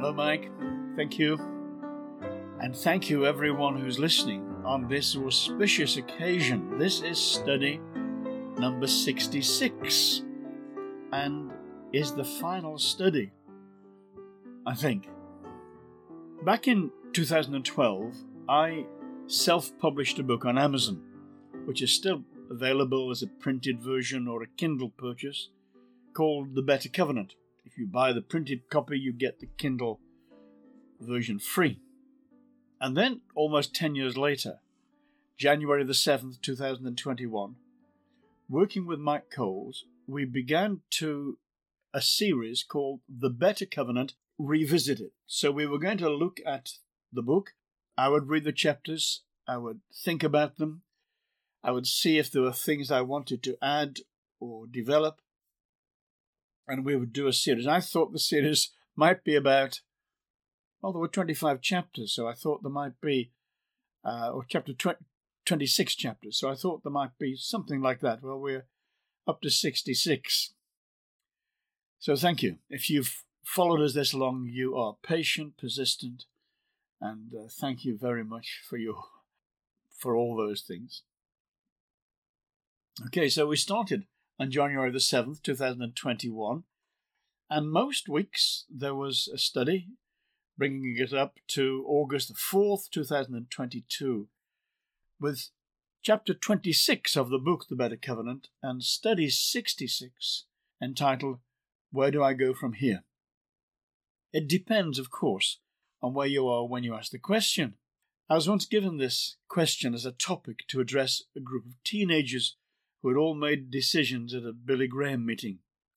Hello, Mike. Thank you. And thank you, everyone who's listening on this auspicious occasion. This is study number 66 and is the final study, I think. Back in 2012, I self-published a book on Amazon, which is still available as a printed version or a Kindle purchase, called The Better Covenant. If you buy the printed copy, you get the Kindle version free. And then, almost 10 years later, January the 7th, 2021, working with Mike Coles, we began a series called The Better Covenant Revisited. So we were going to look at the book. I would read the chapters. I would think about them. I would see if there were things I wanted to add or develop. And we would do a series. I thought the series might be about, well, there were 25 chapters, so I thought there might be, or 26 chapters, so I thought there might be something like that. Well, we're up to 66. So thank you. If you've followed us this long, you are patient, persistent, and thank you very much for all those things. Okay, so we started on January the 7th, 2021, and most weeks there was a study, bringing it up to August the 4th, 2022, with chapter 26 of the book, The Better Covenant, and study 66, entitled, Where Do I Go From Here? It depends, of course, on where you are when you ask the question. I was once given this question as a topic to address a group of teenagers who had all made decisions at a Billy Graham meeting.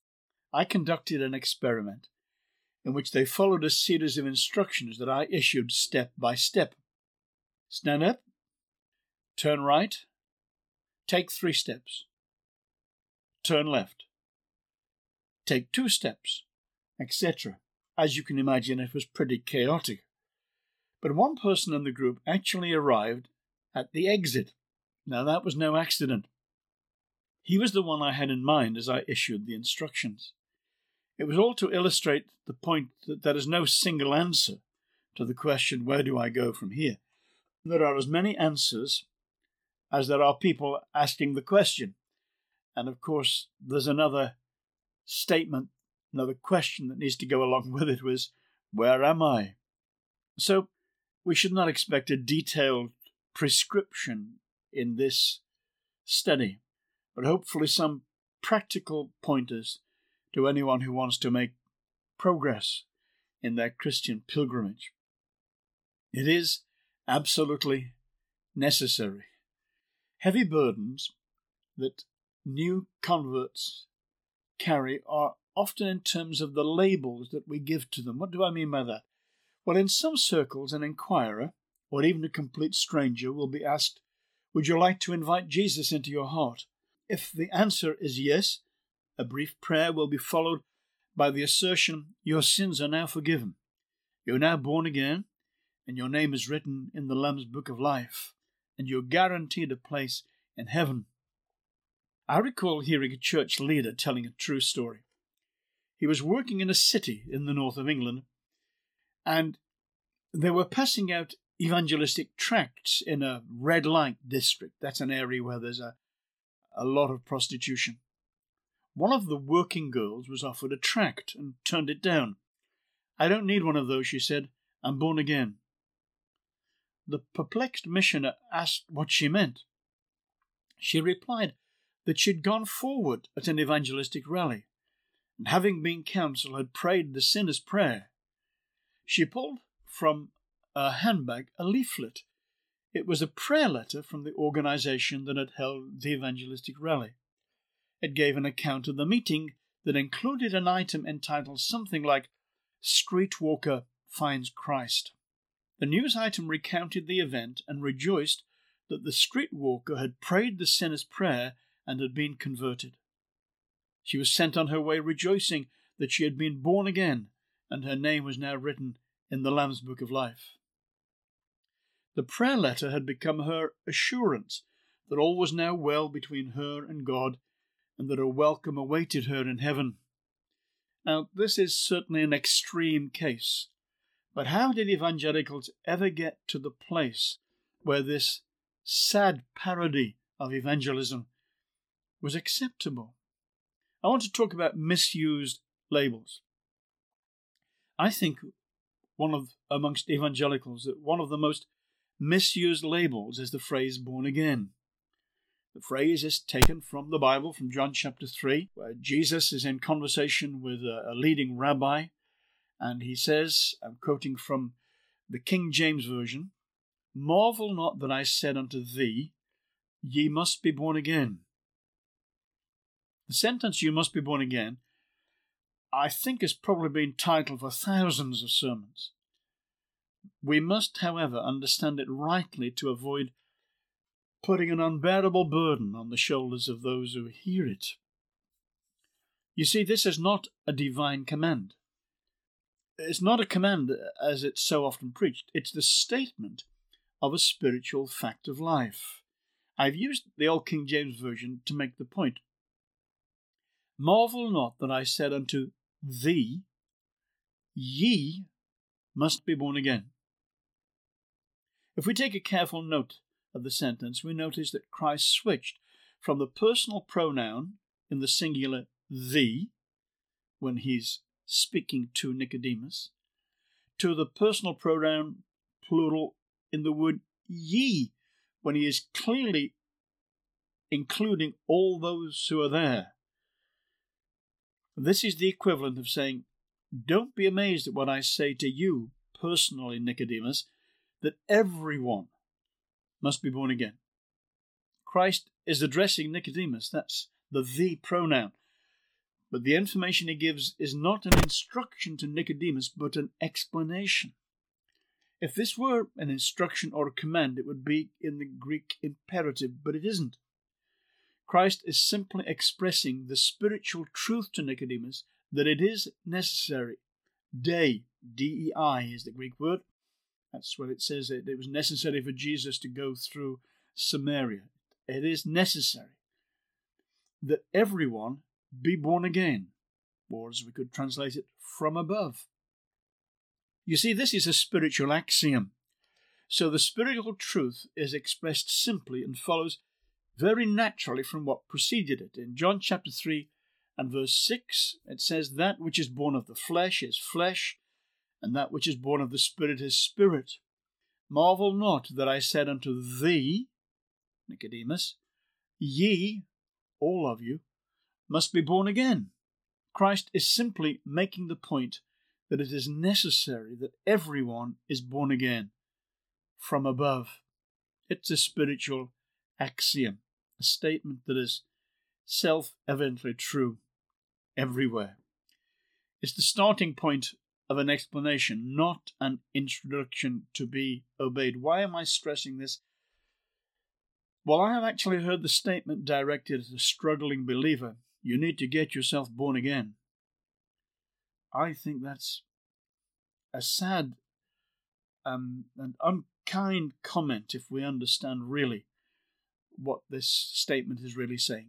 I conducted an experiment in which they followed a series of instructions that I issued step by step. Stand up, turn right, take 3 steps, turn left, take 2 steps, etc. As you can imagine, it was pretty chaotic. But one person in the group actually arrived at the exit. Now, that was no accident. He was the one I had in mind as I issued the instructions. It was all to illustrate the point that there is no single answer to the question, where do I go from here? There are as many answers as there are people asking the question. And of course, there's another statement, another question that needs to go along with it was, where am I? So we should not expect a detailed prescription in this study, but hopefully some practical pointers to anyone who wants to make progress in their Christian pilgrimage. It is absolutely necessary. Heavy burdens that new converts carry are often in terms of the labels that we give to them. What do I mean by that? Well, in some circles, an inquirer, or even a complete stranger, will be asked, would you like to invite Jesus into your heart? If the answer is yes, a brief prayer will be followed by the assertion, your sins are now forgiven. You're now born again, and your name is written in the Lamb's Book of Life, and you're guaranteed a place in heaven. I recall hearing a church leader telling a true story. He was working in a city in the north of England, and they were passing out evangelistic tracts in a red light district. That's an area where there's a lot of prostitution. One of the working girls was offered a tract and turned it down. I don't need one of those, she said. I'm born again. The perplexed missioner asked what she meant. She replied that she'd gone forward at an evangelistic rally, and having been counseled, had prayed the sinner's prayer. She pulled from her handbag a leaflet. It was a prayer letter from the organization that had held the evangelistic rally. It gave an account of the meeting that included an item entitled something like Streetwalker Finds Christ. The news item recounted the event and rejoiced that the streetwalker had prayed the sinner's prayer and had been converted. She was sent on her way rejoicing that she had been born again, and her name was now written in the Lamb's Book of Life. The prayer letter had become her assurance that all was now well between her and God, and that a welcome awaited her in heaven. Now, this is certainly an extreme case, But how did evangelicals ever get to the place where this sad parody of evangelism was acceptable? I want to talk about misused labels. I think amongst evangelicals that one of the most misused labels is the phrase born again. The phrase is taken from the Bible, from John chapter 3, where Jesus is in conversation with a leading rabbi, and he says, I'm quoting from the King James Version, "Marvel not that I said unto thee, ye must be born again." The sentence, "you must be born again," I think has probably been titled for thousands of sermons. We must, however, understand it rightly to avoid putting an unbearable burden on the shoulders of those who hear it. You see, this is not a divine command. It's not a command as it's so often preached. It's the statement of a spiritual fact of life. I've used the Old King James Version to make the point. Marvel not that I said unto thee, ye must be born again. If we take a careful note of the sentence, we notice that Christ switched from the personal pronoun in the singular thee, when he's speaking to Nicodemus, to the personal pronoun plural in the word ye, when he is clearly including all those who are there. This is the equivalent of saying, don't be amazed at what I say to you personally, Nicodemus, that everyone must be born again. Christ is addressing Nicodemus. That's the thee pronoun. But the information he gives is not an instruction to Nicodemus, but an explanation. If this were an instruction or a command, it would be in the Greek imperative, but it isn't. Christ is simply expressing the spiritual truth to Nicodemus that it is necessary. Dei, D-E-I is the Greek word. That's what it says. It was necessary for Jesus to go through Samaria. It is necessary that everyone be born again, or as we could translate it, from above. You see, this is a spiritual axiom. So the spiritual truth is expressed simply and follows very naturally from what preceded it. In John chapter 3 and verse 6, it says, that which is born of the flesh is flesh, and that which is born of the Spirit is spirit. Marvel not that I said unto thee, Nicodemus, ye, all of you, must be born again. Christ is simply making the point that it is necessary that everyone is born again from above. It's a spiritual axiom, a statement that is self-evidently true everywhere. It's the starting point of an explanation, not an introduction to be obeyed. Why am I stressing this? Well, I have actually heard the statement directed at a struggling believer, you need to get yourself born again. I think that's a sad and unkind comment if we understand really what this statement is really saying.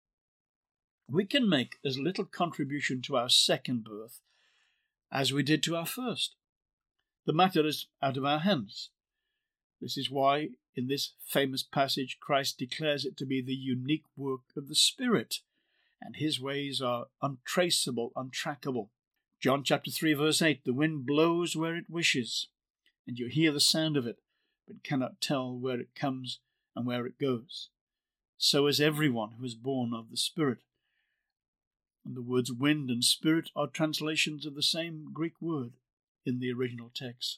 We can make as little contribution to our second birth as we did to our first. The matter is out of our hands. This is why, in this famous passage, Christ declares it to be the unique work of the Spirit, and his ways are untraceable, untrackable. John chapter 3, verse 8, the wind blows where it wishes, and you hear the sound of it, but cannot tell where it comes and where it goes. So is everyone who is born of the Spirit. And the words wind and spirit are translations of the same Greek word in the original text.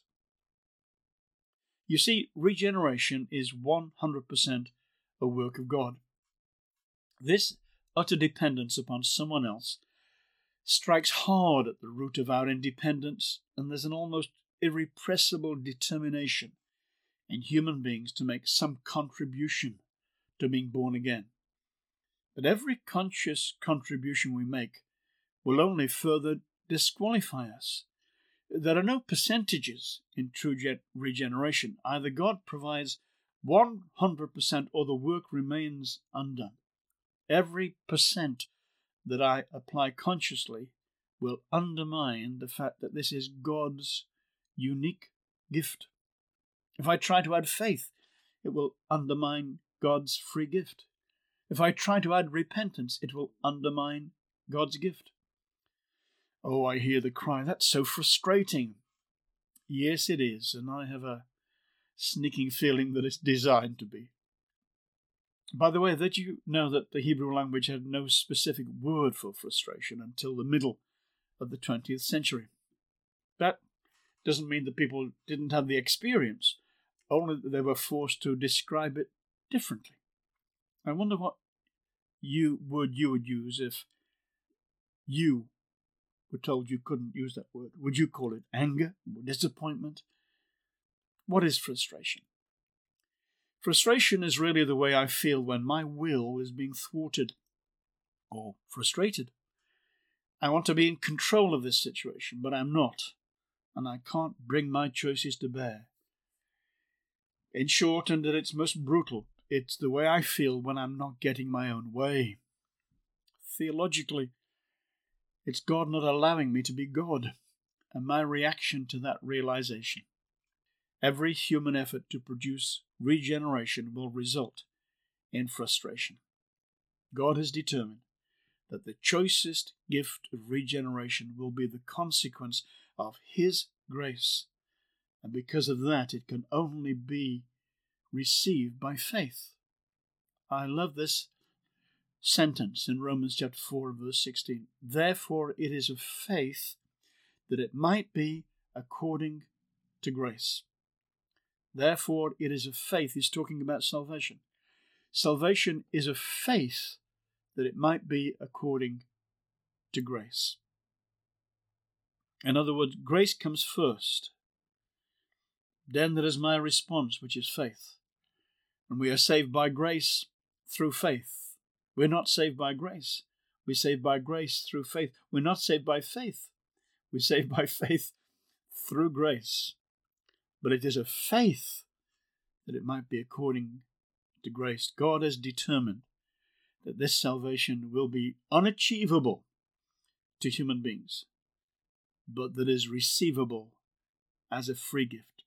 You see, regeneration is 100% a work of God. This utter dependence upon someone else strikes hard at the root of our independence, and there's an almost irrepressible determination in human beings to make some contribution to being born again. But every conscious contribution we make will only further disqualify us. There are no percentages in true regeneration. Either God provides 100% or the work remains undone. Every percent that I apply consciously will undermine the fact that this is God's unique gift. If I try to add faith, it will undermine God's free gift. If I try to add repentance, it will undermine God's gift. Oh, I hear the cry, that's so frustrating. Yes, it is, and I have a sneaking feeling that it's designed to be. By the way, did you know that the Hebrew language had no specific word for frustration until the middle of the 20th century? That doesn't mean that people didn't have the experience, only that they were forced to describe it differently. I wonder what you would use if you were told you couldn't use that word. Would you call it anger or disappointment? What is frustration? Frustration is really the way I feel when my will is being thwarted or frustrated. I want to be in control of this situation, but I'm not, and I can't bring my choices to bear. In short, and at its most brutal, it's the way I feel when I'm not getting my own way. Theologically, it's God not allowing me to be God, and my reaction to that realization. Every human effort to produce regeneration will result in frustration. God has determined that the choicest gift of regeneration will be the consequence of His grace, and because of that it can only be received by faith. I love this sentence in Romans chapter 4 verse 16. Therefore it is of faith that it might be according to grace. Therefore it is of faith. He's talking about salvation. Salvation is of faith that it might be according to grace. In other words, grace comes first. Then there is my response, which is faith. And we are saved by grace through faith. We're not saved by grace. We're saved by grace through faith. We're not saved by faith. We're saved by faith through grace. But it is of faith that it might be according to grace. God has determined that this salvation will be unachievable to human beings, but that is receivable as a free gift.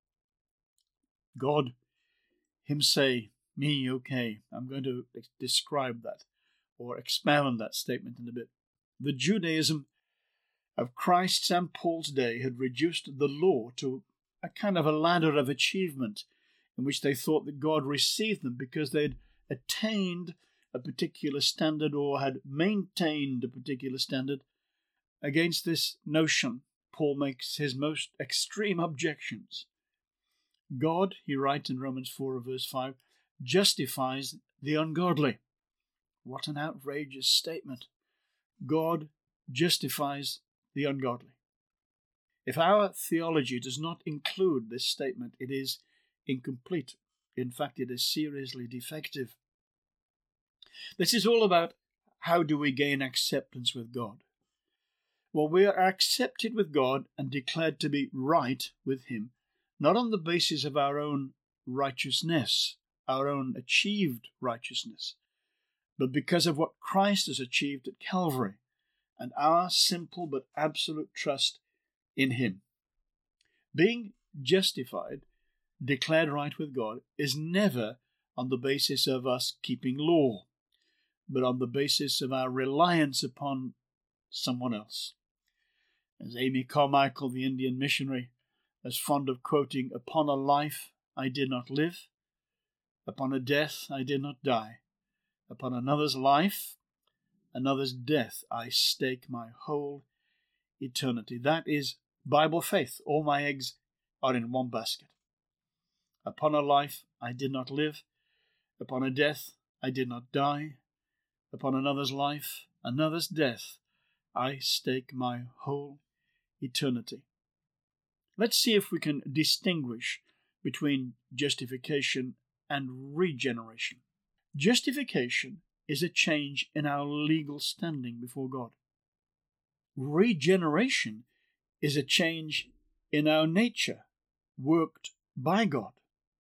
God, Him say, me, okay. I'm going to describe that or expound that statement in a bit. The Judaism of Christ's and Paul's day had reduced the law to a kind of a ladder of achievement in which they thought that God received them because they'd attained a particular standard or had maintained a particular standard. Against this notion, Paul makes his most extreme objections. God, he writes in Romans 4 verse 5, justifies the ungodly. What an outrageous statement. God justifies the ungodly. If our theology does not include this statement, it is incomplete. In fact, it is seriously defective. This is all about how do we gain acceptance with God. Well, we are accepted with God and declared to be right with Him, not on the basis of our own righteousness, our own achieved righteousness, but because of what Christ has achieved at Calvary and our simple but absolute trust in Him. Being justified, declared right with God, is never on the basis of us keeping law, but on the basis of our reliance upon someone else. As Amy Carmichael, the Indian missionary, is fond of quoting, upon a life I did not live, upon a death I did not die, upon another's life, another's death I stake my whole eternity. That is Bible faith. All my eggs are in one basket. Upon a life I did not live, upon a death I did not die, upon another's life, another's death, I stake my whole eternity. Let's see if we can distinguish between justification and regeneration. Justification is a change in our legal standing before God. Regeneration is a change in our nature, worked by God.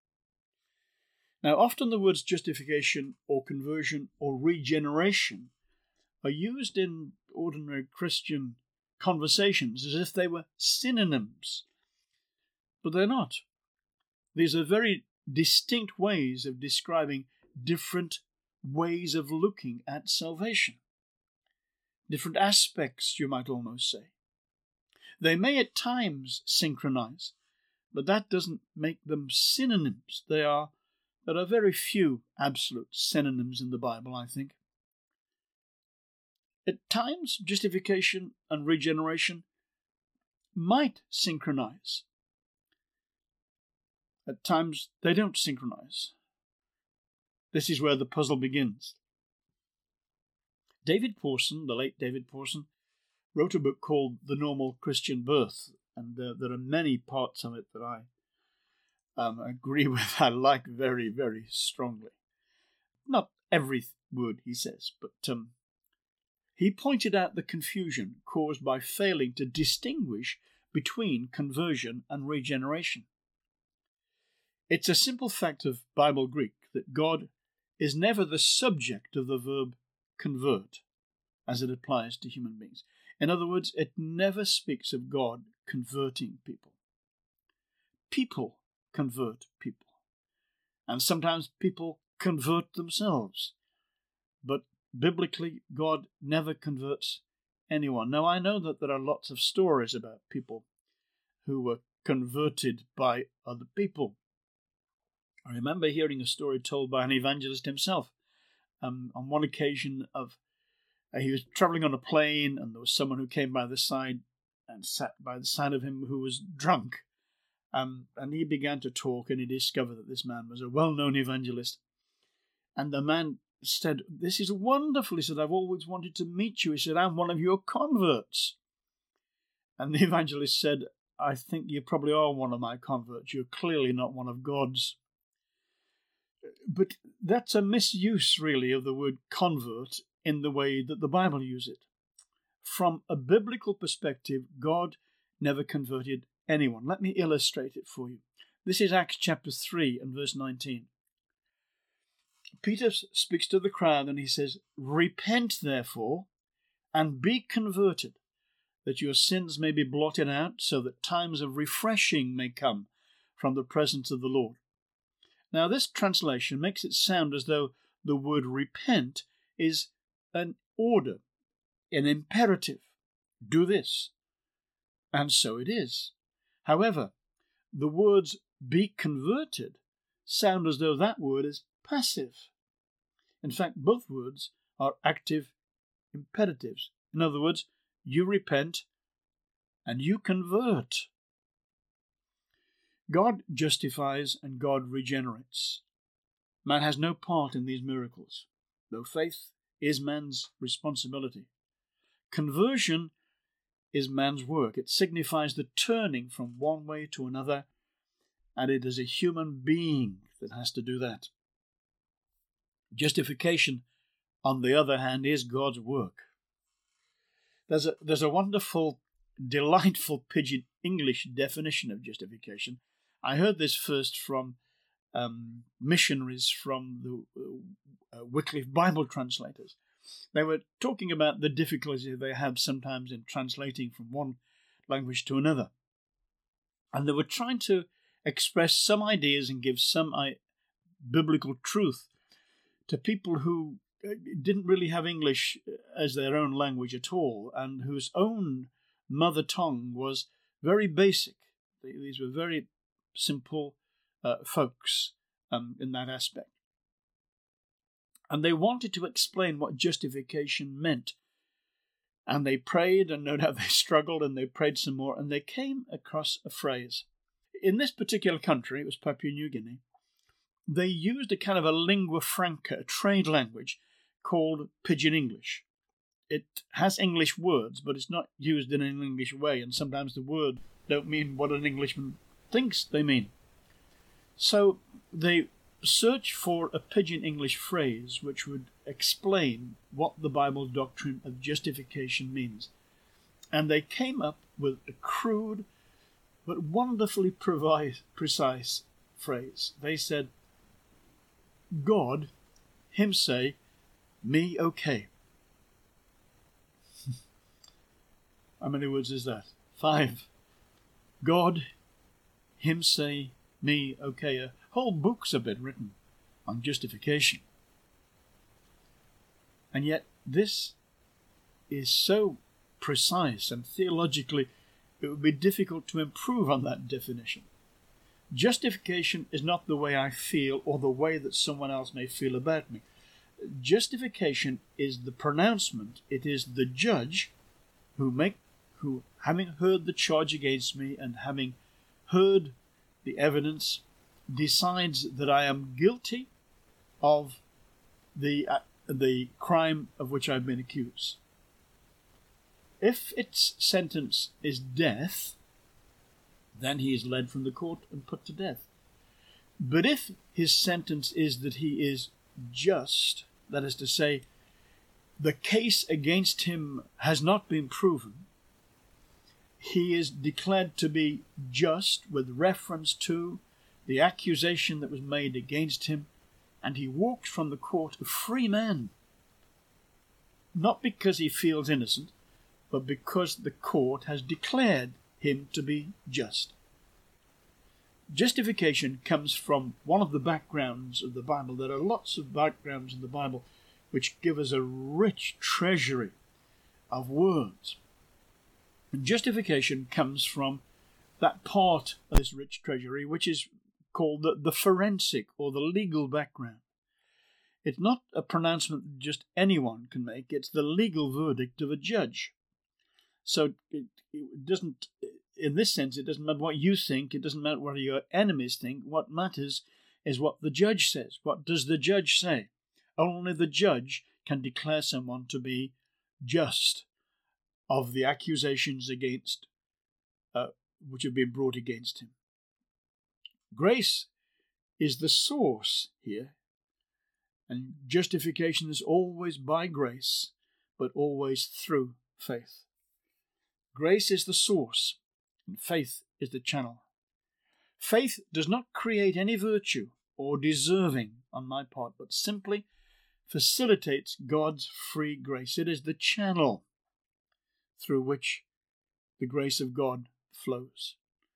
Now, often the words justification or conversion or regeneration are used in ordinary Christian conversations as if they were synonyms. but they're not. These are very distinct ways of describing different ways of looking at salvation. Different aspects, you might almost say. They may at times synchronize, but that doesn't make them synonyms. There are very few absolute synonyms in the Bible, I think. At times, justification and regeneration might synchronize. At times, they don't synchronize. This is where the puzzle begins. David Pawson, the late David Pawson, wrote a book called The Normal Christian Birth, and there are many parts of it that I agree with. I like very, very strongly. Not every word he says, but he pointed out the confusion caused by failing to distinguish between conversion and regeneration. It's a simple fact of Bible Greek that God is never the subject of the verb convert as it applies to human beings. In other words, it never speaks of God converting people. People convert people. And sometimes people convert themselves. But biblically, God never converts anyone. Now, I know that there are lots of stories about people who were converted by other people. I remember hearing a story told by an evangelist himself. On one occasion he was travelling on a plane, and there was someone who came by the side and sat by the side of him who was drunk. And he began to talk, and he discovered that this man was a well-known evangelist. And the man said, "This is wonderful." He said, "I've always wanted to meet you." He said, "I'm one of your converts." And the evangelist said, "I think you probably are one of my converts. You're clearly not one of God's." But that's a misuse, really, of the word convert in the way that the Bible uses it. From a biblical perspective, God never converted anyone. Let me illustrate it for you. This is Acts chapter 3 and verse 19. Peter speaks to the crowd and he says, "Repent, therefore, and be converted, that your sins may be blotted out, so that times of refreshing may come from the presence of the Lord." Now, this translation makes it sound as though the word repent is an order, an imperative. Do this. And so it is. However, the words be converted sound as though that word is passive. In fact, both words are active imperatives. In other words, you repent and you convert. God justifies and God regenerates. Man has no part in these miracles, though faith is man's responsibility. Conversion is man's work. It signifies the turning from one way to another, and it is a human being that has to do that. Justification, on the other hand, is God's work. There's a wonderful, delightful pidgin English definition of justification. I heard this first from missionaries from the Wycliffe Bible translators. They were talking about the difficulty they have sometimes in translating from one language to another. And they were trying to express some ideas and give some biblical truth to people who didn't really have English as their own language at all, and whose own mother tongue was very basic. These were very simple folks in that aspect. And they wanted to explain what justification meant. And they prayed, and no doubt they struggled, and they prayed some more, and they came across a phrase. In this particular country, it was Papua New Guinea, they used a kind of a lingua franca, a trade language, called Pidgin English. It has English words, but it's not used in an English way, and sometimes the words don't mean what an Englishman thinks they mean. So they searched for a Pidgin English phrase which would explain what the Bible doctrine of justification means. And they came up with a crude but wonderfully precise phrase. They said, God, him say, me okay. How many words is that? 5. God, him say, me okay. Whole books have been written on justification. And yet this is so precise, and theologically it would be difficult to improve on that definition. Justification is not the way I feel or the way that someone else may feel about me. Justification is the pronouncement. It is the judge who, having heard the charge against me and having heard the evidence, decides that I am guilty of the crime of which I've been accused. If its sentence is death, then he is led from the court and put to death. But if his sentence is that he is just, that is to say, the case against him has not been proven, he is declared to be just with reference to the accusation that was made against him, and he walks from the court a free man, not because he feels innocent, but because the court has declared him to be just. Justification comes from one of the backgrounds of the Bible. There are lots of backgrounds in the Bible which give us a rich treasury of words. And justification comes from that part of this rich treasury which is called the forensic or the legal background. It's not a pronouncement that just anyone can make. It's the legal verdict of a judge. So it doesn't, in this sense, it doesn't matter what you think. It doesn't matter what your enemies think. What matters is what the judge says. What does the judge say? Only the judge can declare someone to be just of the accusations against which have been brought against him. Grace is the source here, and justification is always by grace, but always through faith. Grace is the source, and faith is the channel. Faith does not create any virtue or deserving on my part, but simply facilitates God's free grace. It is the channel through which the grace of God flows.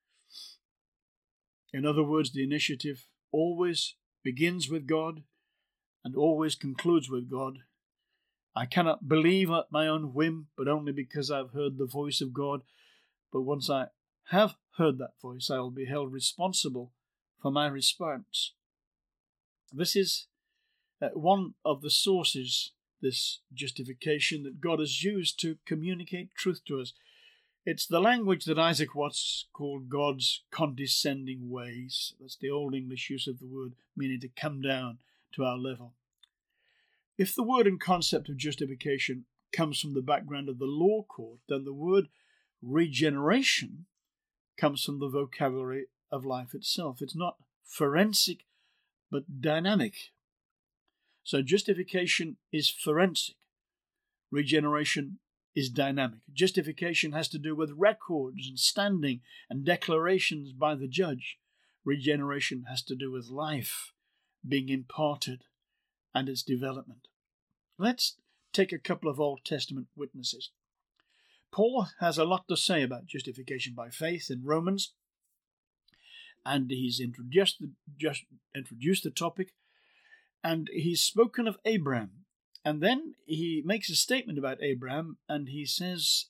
In other words, the initiative always begins with God and always concludes with God. I cannot believe at my own whim, but only because I've heard the voice of God. But once I have heard that voice, I will be held responsible for my response. This is one of the sources, this justification, that God has used to communicate truth to us. It's the language that Isaac Watts called God's condescending ways. That's the Old English use of the word, meaning to come down to our level. If the word and concept of justification comes from the background of the law court, then the word regeneration comes from the vocabulary of life itself. It's not forensic, but dynamic. So justification is forensic. Regeneration is dynamic. Justification has to do with records and standing and declarations by the judge. Regeneration has to do with life being imparted and its development. Let's take a couple of Old Testament witnesses. Paul has a lot to say about justification by faith in Romans, and he's introduced the topic, and he's spoken of Abraham. And then he makes a statement about Abraham, and he says,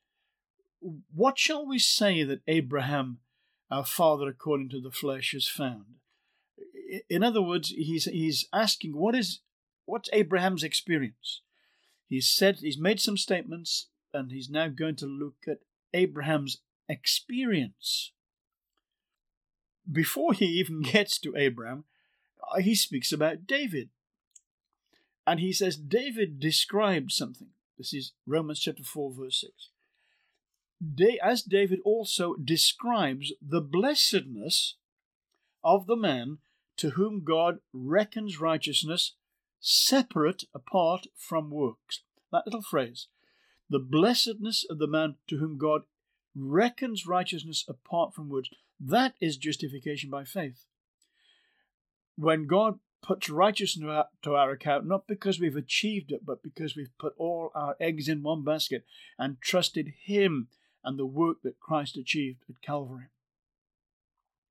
what shall we say that Abraham, our father according to the flesh, has found? In other words, he's asking, what's Abraham's experience? He's made some statements, and he's now going to look at Abraham's experience. Before he even gets to Abraham, he speaks about David. And he says David described something. This is Romans chapter 4, verse 6. As David also describes the blessedness of the man to whom God reckons righteousness separate apart from works. That little phrase, the blessedness of the man to whom God reckons righteousness apart from works, that is justification by faith. When God puts righteousness to our account, not because we've achieved it, but because we've put all our eggs in one basket and trusted Him and the work that Christ achieved at Calvary.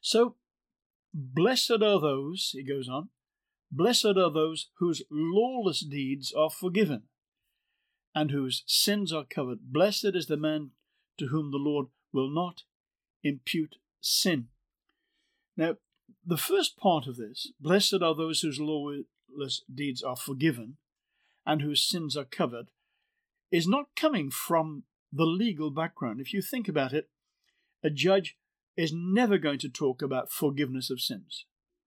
So, blessed are those, he goes on, blessed are those whose lawless deeds are forgiven and whose sins are covered. Blessed is the man to whom the Lord will not impute sin. Now, the first part of this, blessed are those whose lawless deeds are forgiven and whose sins are covered, is not coming from the legal background. If you think about it, a judge is never going to talk about forgiveness of sins.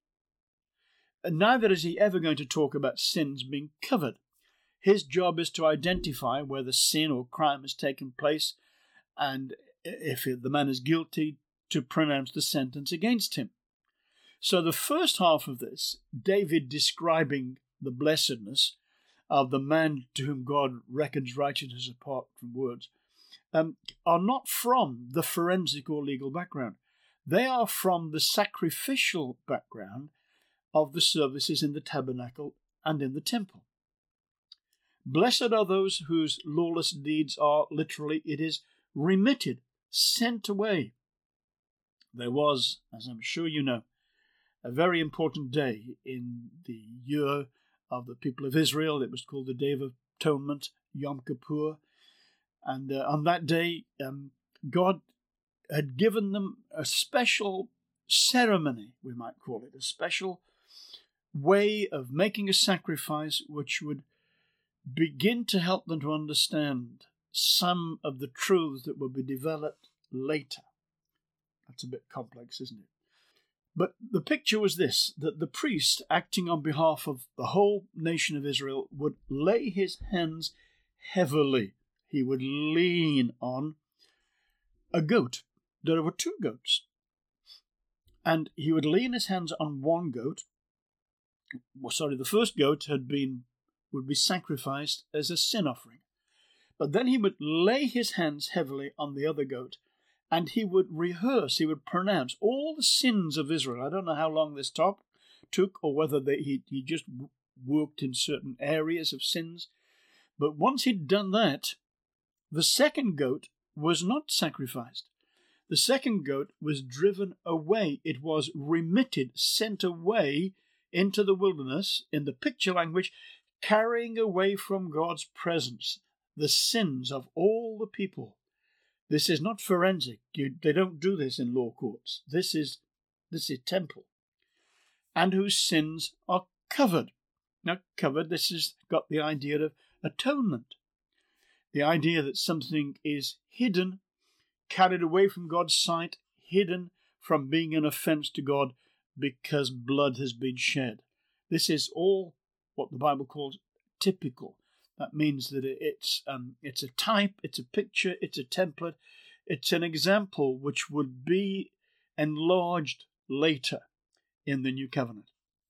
And neither is he ever going to talk about sins being covered. His job is to identify whether sin or crime has taken place, and if the man is guilty, to pronounce the sentence against him. So the first half of this, David describing the blessedness of the man to whom God reckons righteousness apart from words, are not from the forensic or legal background. They are from the sacrificial background of the services in the tabernacle and in the temple. Blessed are those whose lawless deeds are, literally, it is remitted, sent away. There was, as I'm sure you know, a very important day in the year of the people of Israel. It was called the Day of Atonement, Yom Kippur. And on that day, God had given them a special ceremony, we might call it, a special way of making a sacrifice which would begin to help them to understand some of the truths that will be developed later. That's a bit complex, isn't it? But the picture was this, that the priest, acting on behalf of the whole nation of Israel, would lay his hands heavily. He would lean on a goat. There were two goats. And he would lean his hands on one goat. The first goat would be sacrificed as a sin offering. But then he would lay his hands heavily on the other goat, and he would rehearse, he would pronounce all the sins of Israel. I don't know how long this took, or whether he just worked in certain areas of sins. But once he'd done that, the second goat was not sacrificed. The second goat was driven away. It was remitted, sent away into the wilderness, in the picture language, carrying away from God's presence the sins of all the people. This is not forensic. They don't do this in law courts. This is temple. And whose sins are covered. Now, covered, this has got the idea of atonement. The idea that something is hidden, carried away from God's sight, hidden from being an offense to God because blood has been shed. This is all what the Bible calls typical. That means that it's a type, it's a picture, it's a template, it's an example which would be enlarged later in the New Covenant.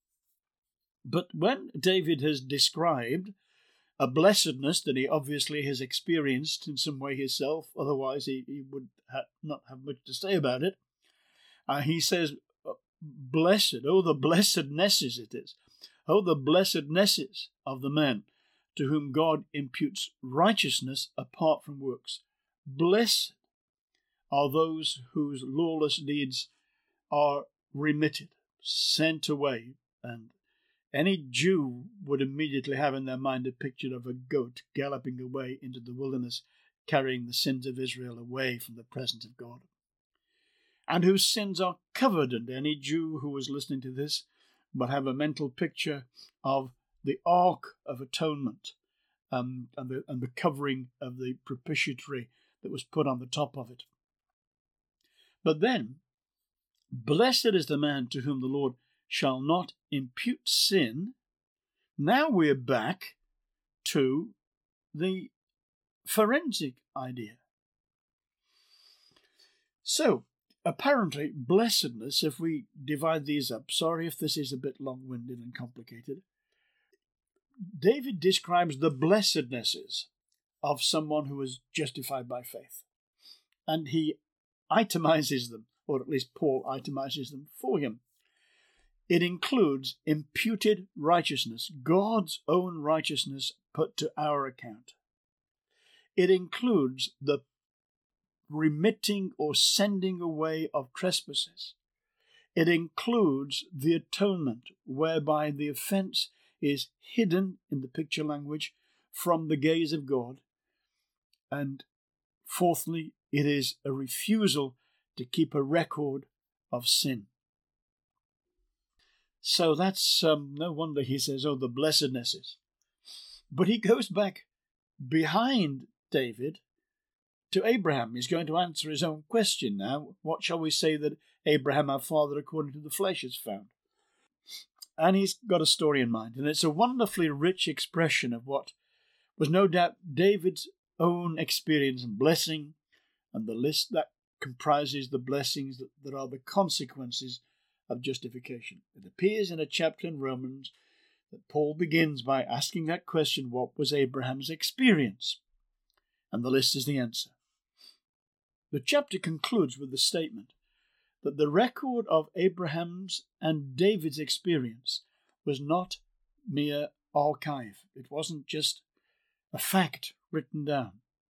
But when David has described a blessedness that he obviously has experienced in some way himself, otherwise he would not have much to say about it, he says, blessed, oh the blessednesses it is, oh the blessednesses of the man to whom God imputes righteousness apart from works. Blessed are those whose lawless deeds are remitted, sent away. And any Jew would immediately have in their mind a picture of a goat galloping away into the wilderness, carrying the sins of Israel away from the presence of God. And whose sins are covered, and any Jew who was listening to this would have a mental picture of the Ark of Atonement, and the covering of the propitiatory that was put on the top of it. But then, blessed is the man to whom the Lord shall not impute sin. Now we're back to the forensic idea. So, apparently, blessedness, if we divide these up, sorry if this is a bit long-winded and complicated, David describes the blessednesses of someone who is justified by faith. And he itemizes them, or at least Paul itemizes them for him. It includes imputed righteousness, God's own righteousness put to our account. It includes the remitting or sending away of trespasses. It includes the atonement, whereby the offence is hidden in the picture language from the gaze of God. And fourthly, it is a refusal to keep a record of sin. So that's no wonder he says, oh, the blessednesses. But he goes back behind David to Abraham. He's going to answer his own question now. What shall we say that Abraham, our father, according to the flesh, has found? And he's got a story in mind. And it's a wonderfully rich expression of what was no doubt David's own experience and blessing, and the list that comprises the blessings that are the consequences of justification. It appears in a chapter in Romans that Paul begins by asking that question, what was Abraham's experience? And the list is the answer. The chapter concludes with the statement that the record of Abraham's and David's experience was not mere archive. It wasn't just a fact written down.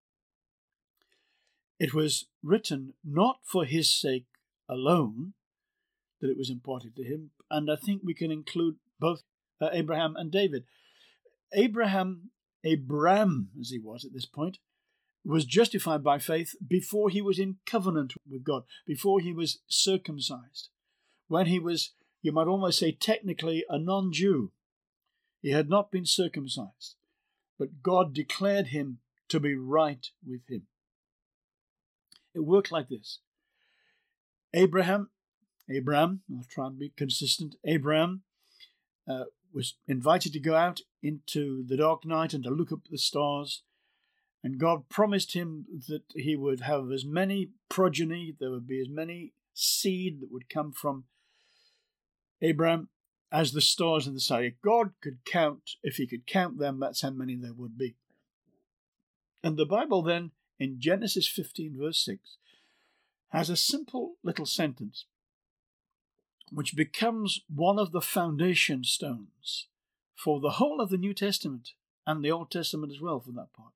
It was written not for his sake alone, that it was imparted to him, and I think we can include both Abraham and David. Abram, as he was at this point, was justified by faith before he was in covenant with God, before he was circumcised, when he was, you might almost say, technically a non-Jew. He had not been circumcised, but God declared him to be right with him. It worked like this. Abraham, I'll try and be consistent, Abraham was invited to go out into the dark night and to look up at the stars, and God promised him that he would have as many progeny, there would be as many seed that would come from Abraham as the stars in the sky. If God could count, if he could count them, that's how many there would be. And the Bible then, in Genesis 15 verse 6, has a simple little sentence which becomes one of the foundation stones for the whole of the New Testament and the Old Testament as well, for that part.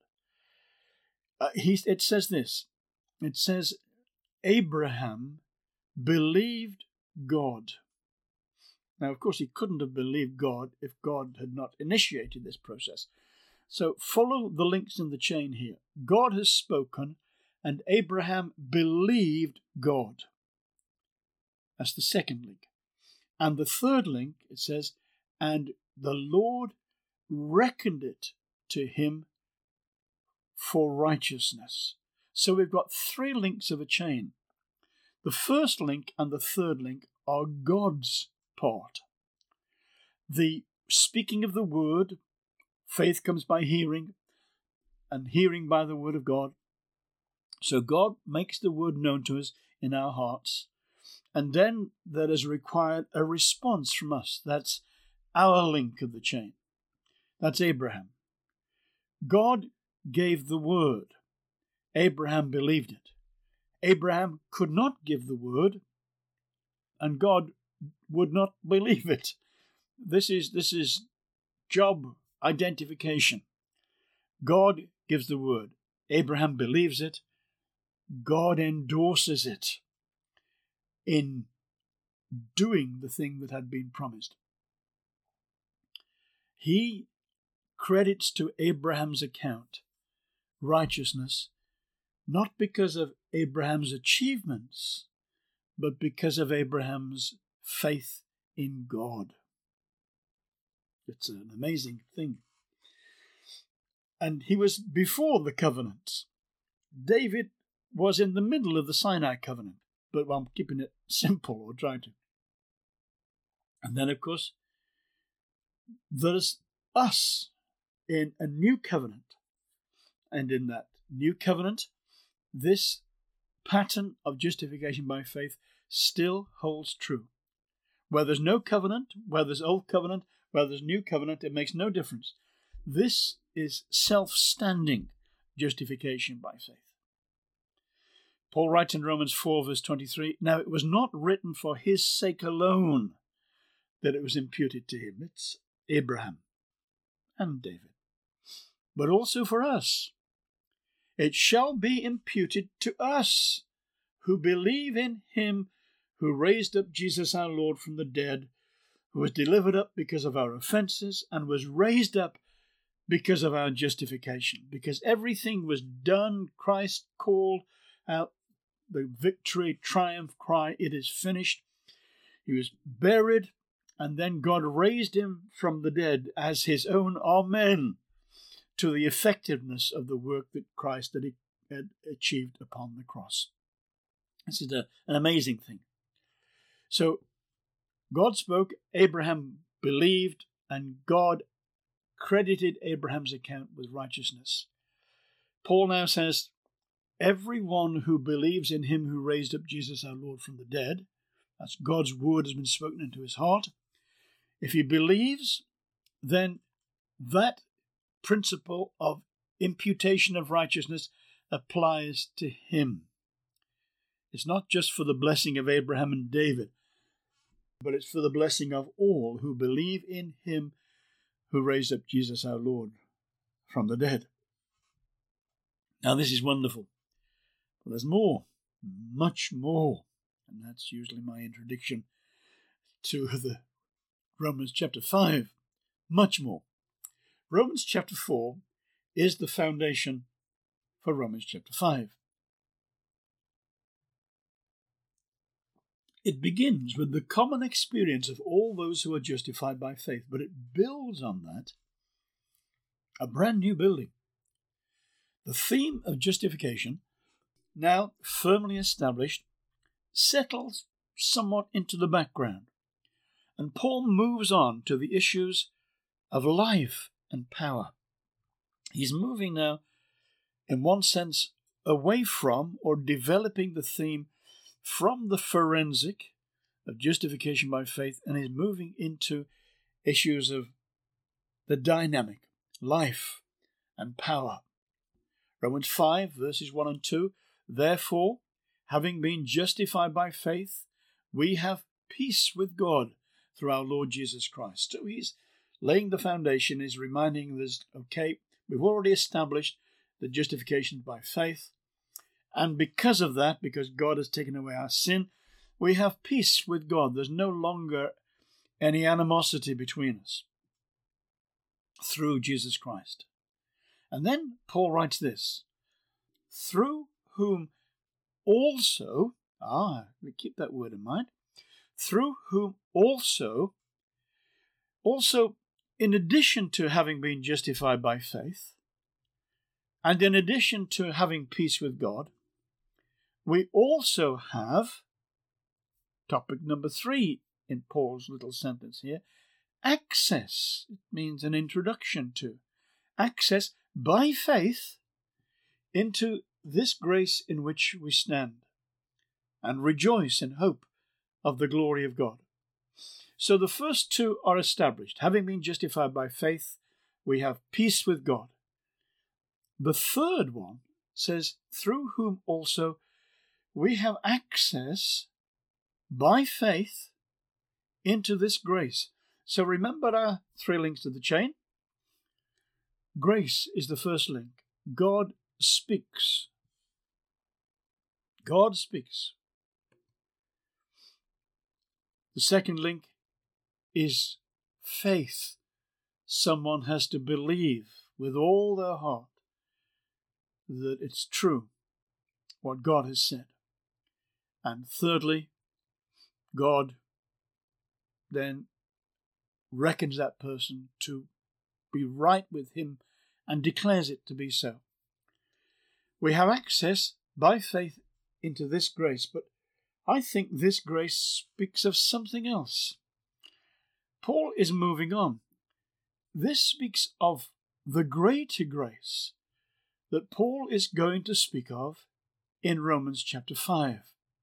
It says this. It says, Abraham believed God. Now, of course, he couldn't have believed God if God had not initiated this process. So follow the links in the chain here. God has spoken, and Abraham believed God. That's the second link. And the third link, it says, and the Lord reckoned it to him for righteousness. So we've got three links of a chain. The first link and the third link are God's part. The speaking of the word, faith comes by hearing, and hearing by the word of God. So God makes the word known to us in our hearts, and then there is required a response from us. That's our link of the chain. That's Abraham. God gave the word. Abraham believed it. Abraham could not give the word, and God would not believe it. This is job identification. God gives the word. Abraham believes it. God endorses it in doing the thing that had been promised. He credits to Abraham's account righteousness, not because of Abraham's achievements, but because of Abraham's faith in God. It's an amazing thing. And he was before the covenant. David was in the middle of the Sinai covenant, but I'm keeping it simple, or trying to. And then, of course, there's us in a new covenant. And in that new covenant, this pattern of justification by faith still holds true. Where there's no covenant, where there's old covenant, where there's new covenant, it makes no difference. This is self-standing justification by faith. Paul writes in Romans 4 verse 23, now it was not written for his sake alone that it was imputed to him. It's Abraham and David. But also for us. It shall be imputed to us who believe in him who raised up Jesus our Lord from the dead, who was delivered up because of our offences and was raised up because of our justification. Because everything was done, Christ called out the victory, triumph cry, it is finished. He was buried, and then God raised him from the dead as his own Amen to the effectiveness of the work that Christ had achieved upon the cross. This is an amazing thing. So God spoke, Abraham believed, and God credited Abraham's account with righteousness. Paul now says, everyone who believes in him who raised up Jesus our Lord from the dead, that's God's word has been spoken into his heart. If he believes, then that principle of imputation of righteousness applies to him. It's not just for the blessing of Abraham and David, but it's for the blessing of all who believe in him who raised up Jesus our Lord from the dead. Now this is wonderful. But there's more, much more. And that's usually my introduction to the Romans chapter 5. Much more. Romans chapter 4 is the foundation for Romans chapter 5. It begins with the common experience of all those who are justified by faith, but it builds on that a brand new building. The theme of justification, now firmly established, settles somewhat into the background, and Paul moves on to the issues of life and power. He's moving now, in one sense, away from or developing the theme from the forensic of justification by faith, and is moving into issues of the dynamic, life and power. Romans 5, verses 1 and 2, therefore, having been justified by faith, we have peace with God through our Lord Jesus Christ. So he's laying the foundation, is reminding us, okay, we've already established that justification by faith, and because of that, because God has taken away our sin, we have peace with God. There's no longer any animosity between us through Jesus Christ. And then Paul writes this, through whom also, we keep that word in mind, through whom also, in addition to having been justified by faith, and in addition to having peace with God, we also have, topic number 3 in Paul's little sentence here, access. It means an introduction to, access by faith into this grace in which we stand and rejoice in hope of the glory of God. So the first two are established. Having been justified by faith, we have peace with God. The third one says, through whom also we have access by faith into this grace. So remember our 3 links to the chain? Grace is the first link. God speaks. God speaks. The second link is faith. Someone has to believe with all their heart that it's true what God has said. And thirdly, God then reckons that person to be right with him and declares it to be so. We have access by faith into this grace, but I think this grace speaks of something else. Paul is moving on. This speaks of the greater grace that Paul is going to speak of in Romans chapter 5.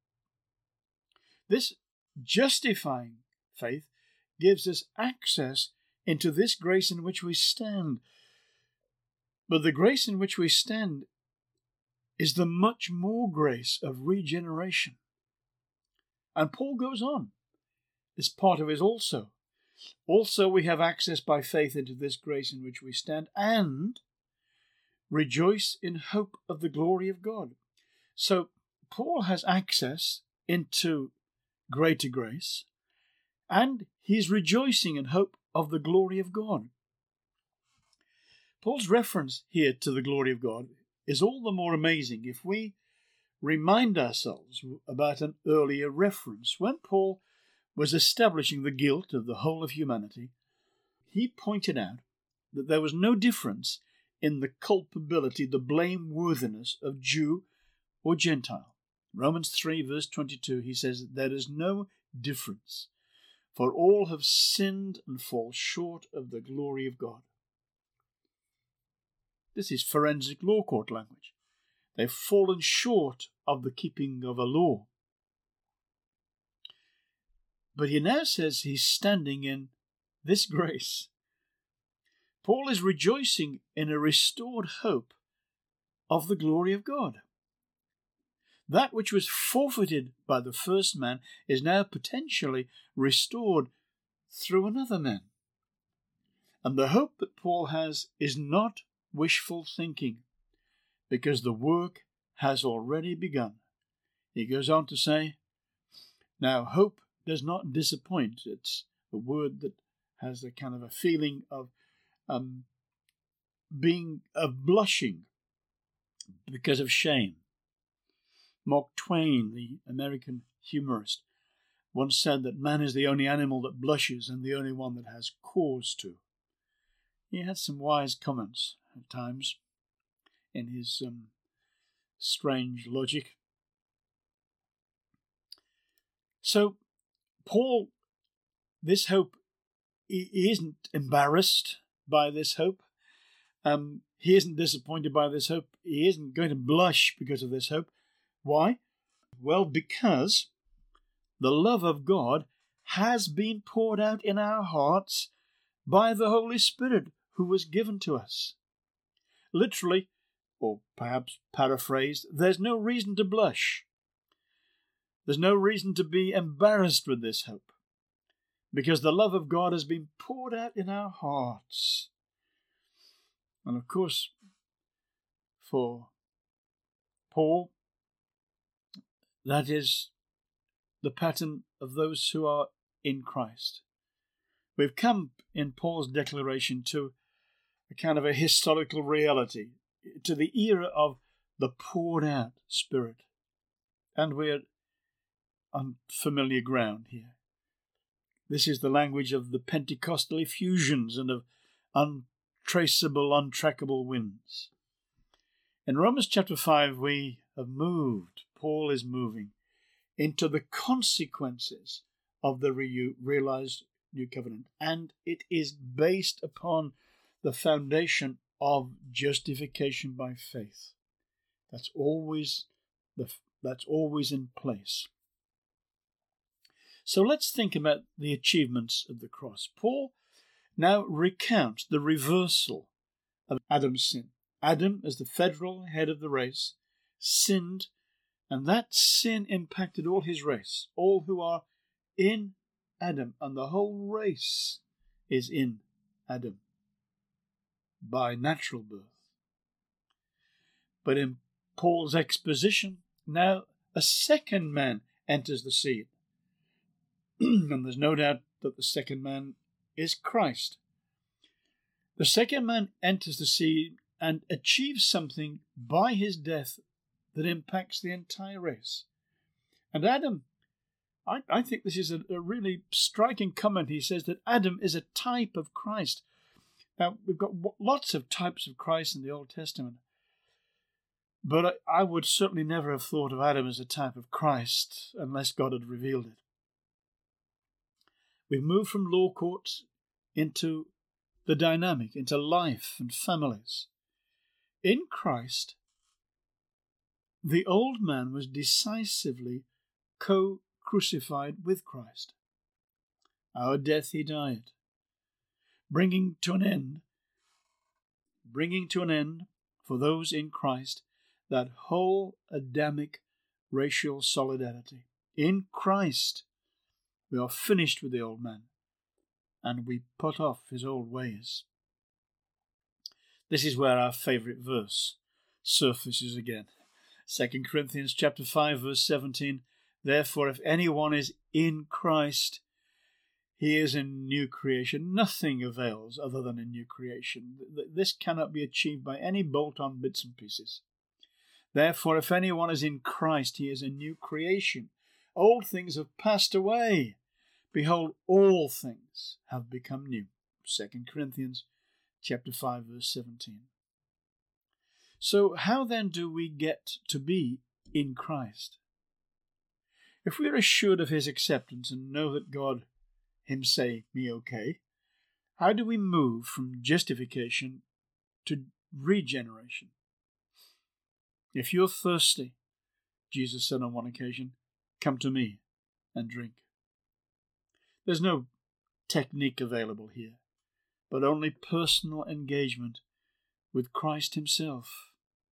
This justifying faith gives us access into this grace in which we stand. But the grace in which we stand is the much more grace of regeneration. And Paul goes on. It's part of it also. Also, we have access by faith into this grace in which we stand and rejoice in hope of the glory of God. So Paul has access into greater grace, and he's rejoicing in hope of the glory of God. Paul's reference here to the glory of God is all the more amazing if we remind ourselves about an earlier reference. When Paul was establishing the guilt of the whole of humanity, he pointed out that there was no difference in the culpability, the blameworthiness of Jew or Gentile. Romans 3 verse 22, he says, there is no difference, for all have sinned and fall short of the glory of God. This is forensic law court language. They've fallen short of the keeping of a law. But he now says he's standing in this grace. Paul is rejoicing in a restored hope of the glory of God. That which was forfeited by the first man is now potentially restored through another man. And the hope that Paul has is not wishful thinking, because the work has already begun. He goes on to say, now hope does not disappoint. It's a word that has a kind of a feeling of blushing because of shame. Mark Twain, the American humorist, once said that man is the only animal that blushes and the only one that has cause to. He had some wise comments at times in his strange logic. So Paul, this hope, he isn't embarrassed by this hope. He isn't disappointed by this hope. He isn't going to blush because of this hope. Why? Well, because the love of God has been poured out in our hearts by the Holy Spirit who was given to us. Literally, or perhaps paraphrased, there's no reason to blush. There's no reason to be embarrassed with this hope, because the love of God has been poured out in our hearts. And of course, for Paul, that is the pattern of those who are in Christ. We've come in Paul's declaration to a kind of a historical reality, to the era of the poured out Spirit. And we're on familiar ground here. This is the language of the Pentecostal effusions and of untraceable, untrackable winds. In Romans chapter 5, we have moved, Paul is moving, into the consequences of the realized new covenant. And it is based upon the foundation of justification by faith. That's always in place. So let's think about the achievements of the cross. Paul now recounts the reversal of Adam's sin. Adam, as the federal head of the race, sinned, and that sin impacted all his race, all who are in Adam, and the whole race is in Adam by natural birth. But in Paul's exposition, now a second man enters the scene. And there's no doubt that the second man is Christ. The second man enters the scene and achieves something by his death that impacts the entire race. And Adam, I think this is a really striking comment. He says that Adam is a type of Christ. Now, we've got lots of types of Christ in the Old Testament, but I would certainly never have thought of Adam as a type of Christ unless God had revealed it. We've moved from law courts into the dynamic, into life and families. In Christ, the old man was decisively co-crucified with Christ. Our death he died, bringing to an end for those in Christ that whole Adamic racial solidarity. In Christ, we are finished with the old man, and we put off his old ways. This is where our favourite verse surfaces again. 2 Corinthians chapter 5, verse 17, Therefore, if anyone is in Christ, he is a new creation. Nothing avails other than a new creation. This cannot be achieved by any bolt-on bits and pieces. Therefore, if anyone is in Christ, he is a new creation. Old things have passed away. Behold, all things have become new. 2 Corinthians chapter 5, verse 17. So how then do we get to be in Christ? If we are assured of his acceptance and know that God him say me okay, how do we move from justification to regeneration? If you're thirsty, Jesus said on one occasion, come to me and drink. There's no technique available here, but only personal engagement with Christ himself.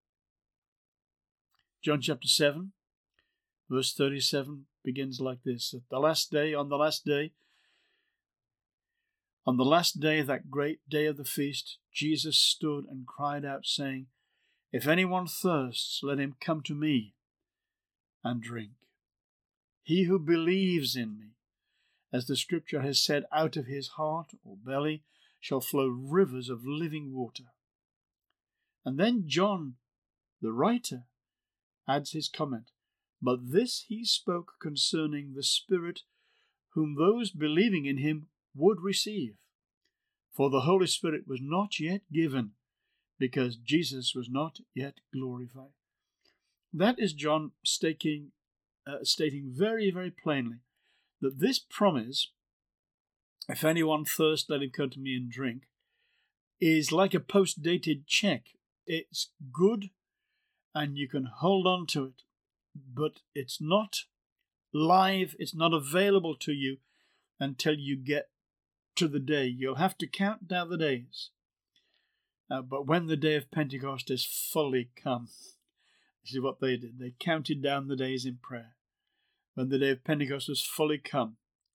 John chapter 7, verse 37 begins like this. On the last day, that great day of the feast, Jesus stood and cried out, saying, if anyone thirsts, let him come to me and drink. He who believes in me, as the scripture has said, out of his heart or belly shall flow rivers of living water. And then John, the writer, adds his comment, but this he spoke concerning the Spirit, whom those believing in him would receive. For the Holy Spirit was not yet given, because Jesus was not yet glorified. That is John stating very, very plainly that this promise, if anyone thirst, let him come to me and drink, is like a post-dated check. It's good and you can hold on to it, but it's not live, it's not available to you until you get to the day. You'll have to count down the days. But when the day of Pentecost is fully come, this is what they did. They counted down the days in prayer. When the day of Pentecost was fully come,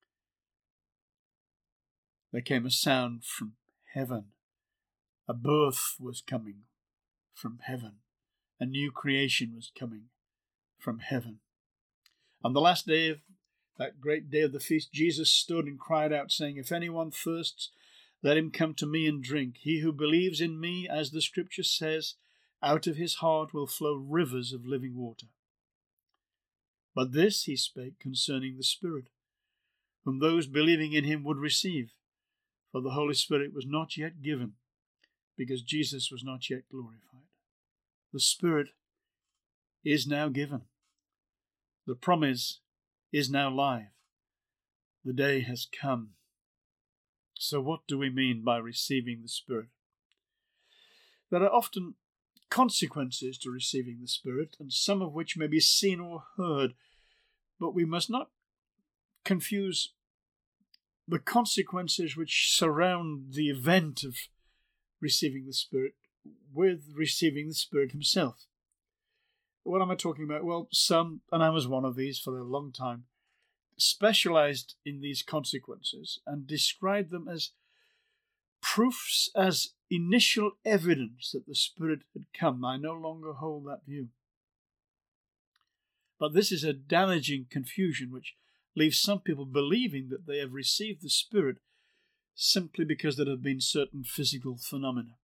there came a sound from heaven. A birth was coming from heaven. A new creation was coming from heaven. On the last day of that great day of the feast, Jesus stood and cried out, saying, if anyone thirsts, let him come to me and drink. He who believes in me, as the scripture says, out of his heart will flow rivers of living water. But this he spake concerning the Spirit, whom those believing in him would receive. For the Holy Spirit was not yet given, because Jesus was not yet glorified. The Spirit is now given. The promise is now live. The day has come. So what do we mean by receiving the Spirit? There are often consequences to receiving the Spirit, and some of which may be seen or heard, but we must not confuse the consequences which surround the event of receiving the Spirit with receiving the Spirit himself. What am I talking about? Well, some, and I was one of these for a long time, specialized in these consequences and described them as proofs, as initial evidence that the Spirit had come. I no longer hold that view. But this is a damaging confusion which leaves some people believing that they have received the Spirit simply because there have been certain physical phenomena.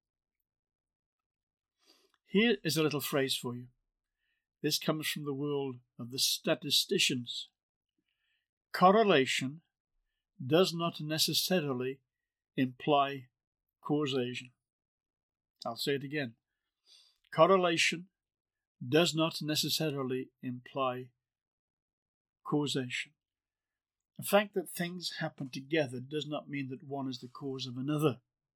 Here is a little phrase for you. This comes from the world of the statisticians. Correlation does not necessarily imply causation. I'll say it again. Correlation does not necessarily imply causation. The fact that things happen together does not mean that one is the cause of another.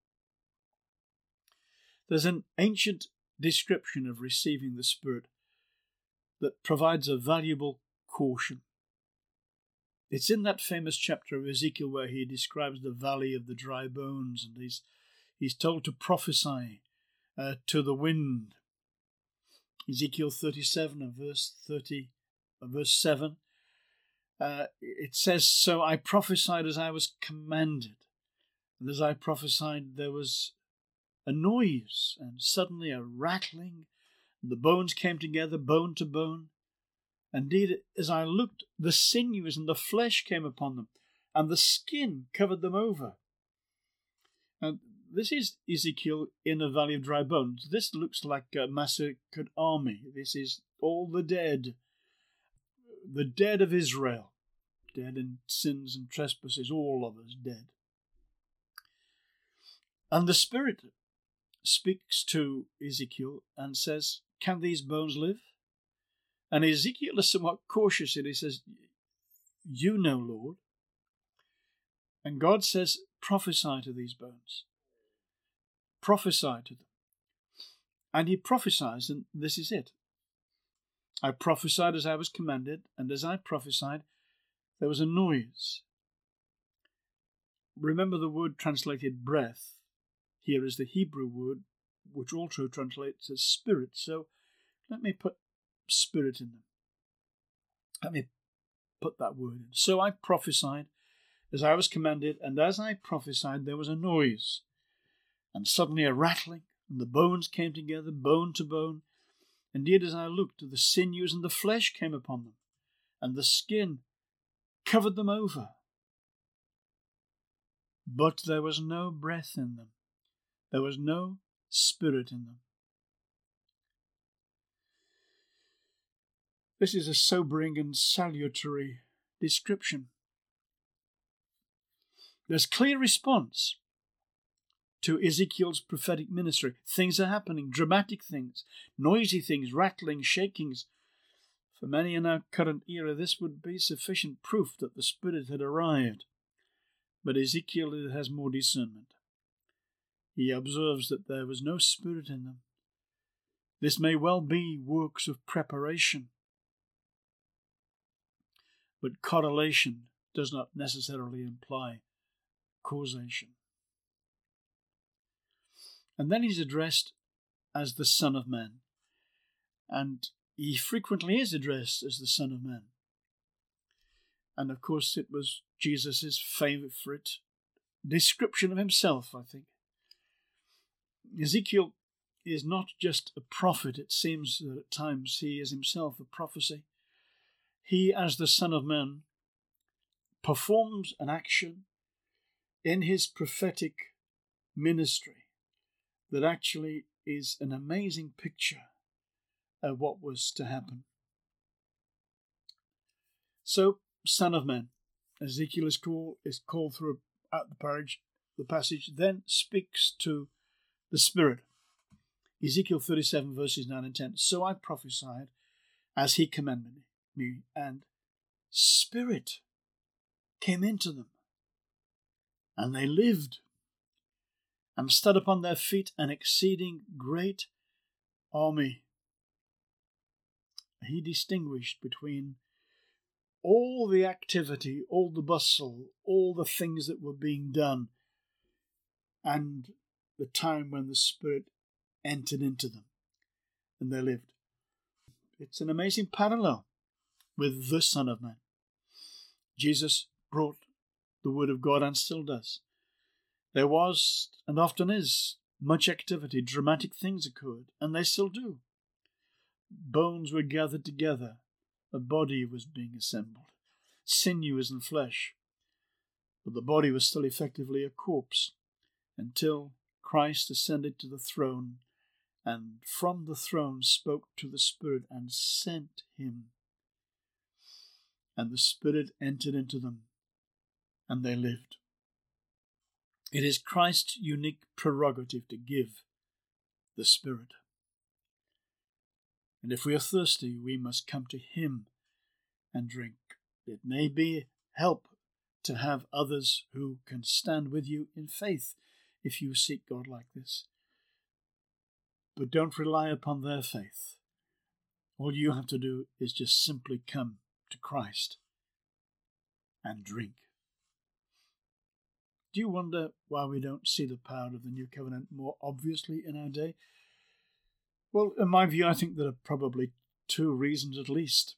There's an ancient description of receiving the Spirit that provides a valuable caution. It's in that famous chapter of Ezekiel where he describes the valley of the dry bones, and he's told to prophesy to the wind. Ezekiel 37 and verse 7. It says, so I prophesied as I was commanded. And as I prophesied, there was a noise, and suddenly a rattling. The bones came together, bone to bone. Indeed, as I looked, the sinews and the flesh came upon them, and the skin covered them over. And this is Ezekiel in a valley of dry bones. This looks like a massacred army. This is all the dead of Israel, dead in sins and trespasses, all of us dead. And the Spirit speaks to Ezekiel and says, "Can these bones live?" And Ezekiel is somewhat cautious, and he says, "You know, Lord." And God says, "Prophesy to these bones. Prophesy to them." And he prophesies, and this is it. I prophesied as I was commanded, and as I prophesied, there was a noise. Remember, the word translated breath here is the Hebrew word, which also translates as spirit. So let me put spirit in them. Let me put that word in. So I prophesied as I was commanded, and as I prophesied, there was a noise, and suddenly a rattling, and the bones came together, bone to bone. Indeed, as I looked, the sinews and the flesh came upon them, and the skin covered them over. But there was no breath in them. There was no spirit in them. This is a sobering and salutary description. There's clear response to Ezekiel's prophetic ministry. Things are happening, dramatic things, noisy things, rattling, shakings. For many in our current era, this would be sufficient proof that the Spirit had arrived. But Ezekiel has more discernment. He observes that there was no spirit in them. This may well be works of preparation, but correlation does not necessarily imply causation. And then he's addressed as the Son of Man, and he frequently is addressed as the Son of Man. And of course it was Jesus' favourite description of himself, I think. Ezekiel is not just a prophet. It seems that at times he is himself a prophecy. He, as the Son of Man, performs an action in his prophetic ministry that actually is an amazing picture of what was to happen. So, Son of Man, Ezekiel is called throughout the passage, then speaks to the Spirit. Ezekiel 37 verses 9 and 10. So I prophesied as he commanded me, and Spirit came into them, and they lived, and stood upon their feet an exceeding great army. He distinguished between all the activity, all the bustle, all the things that were being done, and the time when the Spirit entered into them and they lived. It's an amazing parallel with the Son of Man. Jesus brought the Word of God and still does. There was, and often is, much activity. Dramatic things occurred, and they still do. Bones were gathered together. A body was being assembled. Sinews and flesh. But the body was still effectively a corpse until Christ ascended to the throne, and from the throne spoke to the Spirit and sent him. And the Spirit entered into them, and they lived. It is Christ's unique prerogative to give the Spirit. And if we are thirsty, we must come to him and drink. It may be help to have others who can stand with you in faith if you seek God like this. But don't rely upon their faith. All you have to do is just simply come to Christ and drink. Do you wonder why we don't see the power of the New Covenant more obviously in our day? Well, in my view, I think there are probably two reasons at least.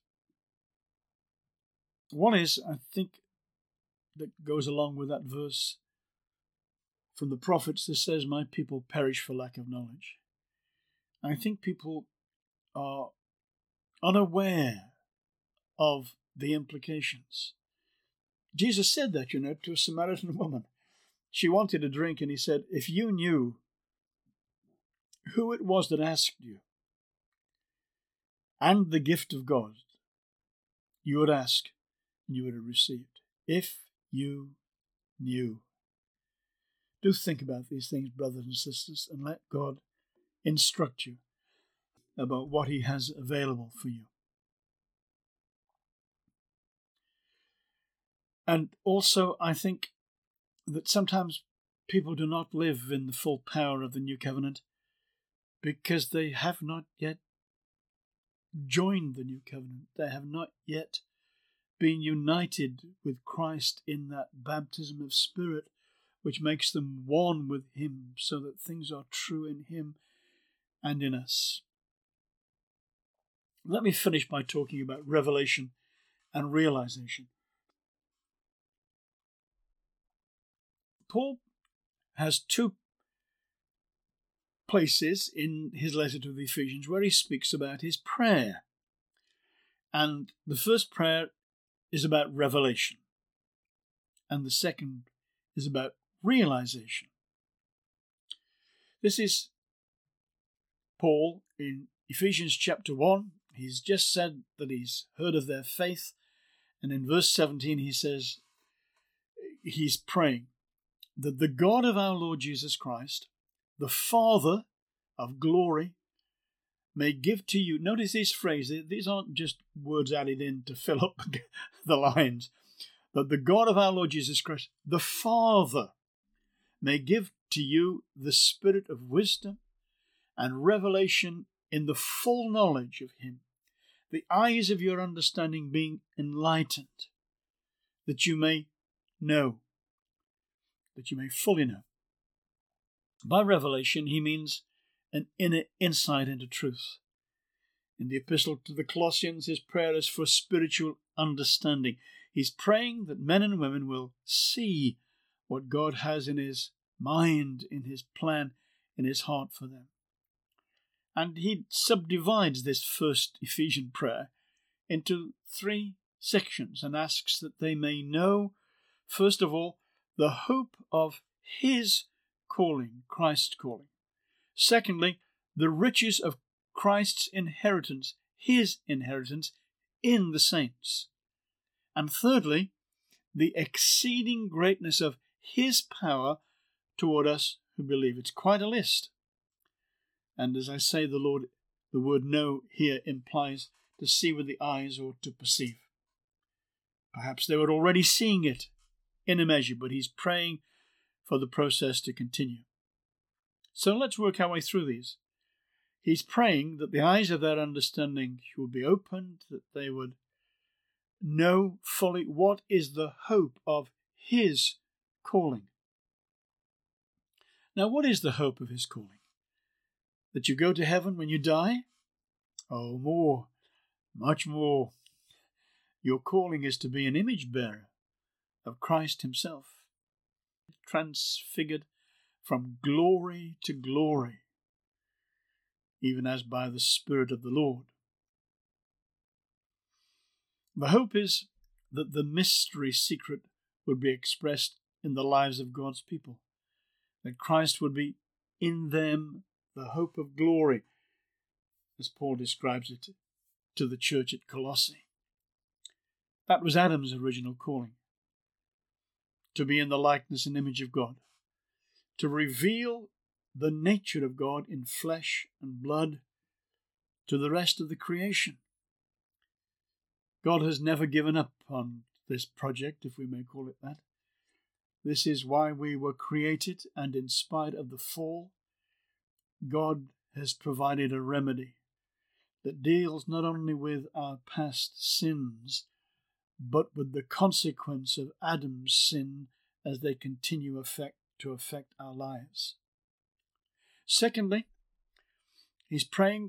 One is, I think, that goes along with that verse from the prophets that says, "My people perish for lack of knowledge." I think people are unaware of the implications. Jesus said that, to a Samaritan woman. She wanted a drink, and he said, if you knew who it was that asked you and the gift of God, you would ask and you would have received. If you knew. Do think about these things, brothers and sisters, and let God instruct you about what he has available for you. And also, I think that sometimes people do not live in the full power of the new covenant because they have not yet joined the new covenant. They have not yet been united with Christ in that baptism of spirit which makes them one with him, so that things are true in him and in us. Let me finish by talking about revelation and realization. Paul has two places in his letter to the Ephesians where he speaks about his prayer. And the first prayer is about revelation, and the second is about realization. This is Paul in Ephesians chapter 1. He's just said that he's heard of their faith, and in verse 17 he says he's praying that the God of our Lord Jesus Christ, the Father of glory, may give to you. Notice these phrases. These aren't just words added in to fill up the lines. That the God of our Lord Jesus Christ, the Father, may give to you the spirit of wisdom and revelation in the full knowledge of him, the eyes of your understanding being enlightened, that you may know, that you may fully know. By revelation, he means an inner insight into truth. In the epistle to the Colossians, his prayer is for spiritual understanding. He's praying that men and women will see what God has in his mind, in his plan, in his heart for them. And he subdivides this first Ephesian prayer into 3 sections and asks that they may know, first of all, the hope of his calling, Christ's calling. Secondly, the riches of Christ's inheritance, his inheritance in the saints. And thirdly, the exceeding greatness of his power toward us who believe. It's quite a list. And as I say, the word know here implies to see with the eyes or to perceive. Perhaps they were already seeing it in a measure, but he's praying for the process to continue. So let's work our way through these. He's praying that the eyes of their understanding will be opened, that they would know fully what is the hope of his calling. Now, what is the hope of his calling? That you go to heaven when you die? Oh, more, much more. Your calling is to be an image bearer of Christ himself, transfigured from glory to glory, even as by the Spirit of the Lord. The hope is that the mystery secret would be expressed in the lives of God's people, that Christ would be in them, the hope of glory, as Paul describes it to the church at Colossae. That was Adam's original calling, to be in the likeness and image of God, to reveal the nature of God in flesh and blood to the rest of the creation. God has never given up on this project, if we may call it that. This is why we were created, and in spite of the fall, God has provided a remedy that deals not only with our past sins, but with the consequence of Adam's sin as they continue to affect our lives. Secondly, he's praying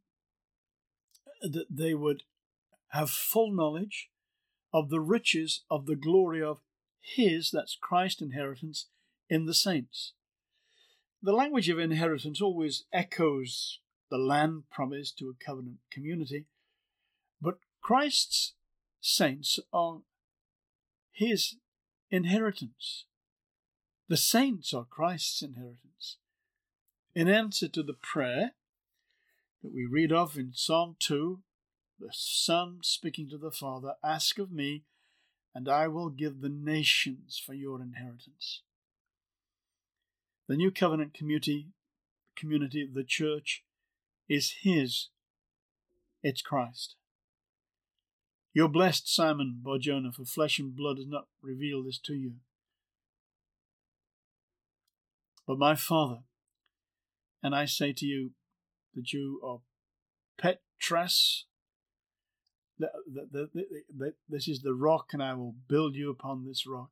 that they would have full knowledge of the riches of the glory of his, that's Christ's inheritance, in the saints. The language of inheritance always echoes the land promised to a covenant community, but Christ's saints are his inheritance. The saints are Christ's inheritance. In answer to the prayer that we read of in Psalm 2, the Son speaking to the Father, ask of me, and I will give the nations for your inheritance. The New Covenant community, the church, is his. It's Christ. You're blessed, Simon Bar-Jonah, for flesh and blood has not revealed this to you, but my Father. And I say to you that you are Petras. This is the rock, and I will build you upon this rock.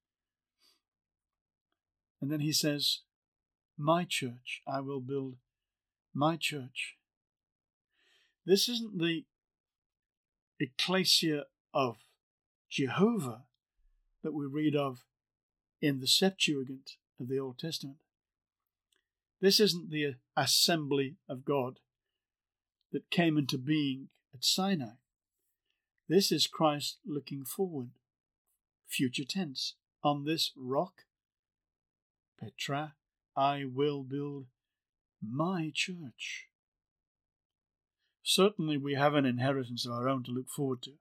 And then he says, my church, I will build my church. This isn't the ecclesia of Jehovah that we read of in the Septuagint of the Old Testament. This isn't the assembly of God that came into being at Sinai. This is Christ looking forward, future tense. On this rock, Petra, I will build my church. Certainly we have an inheritance of our own to look forward to.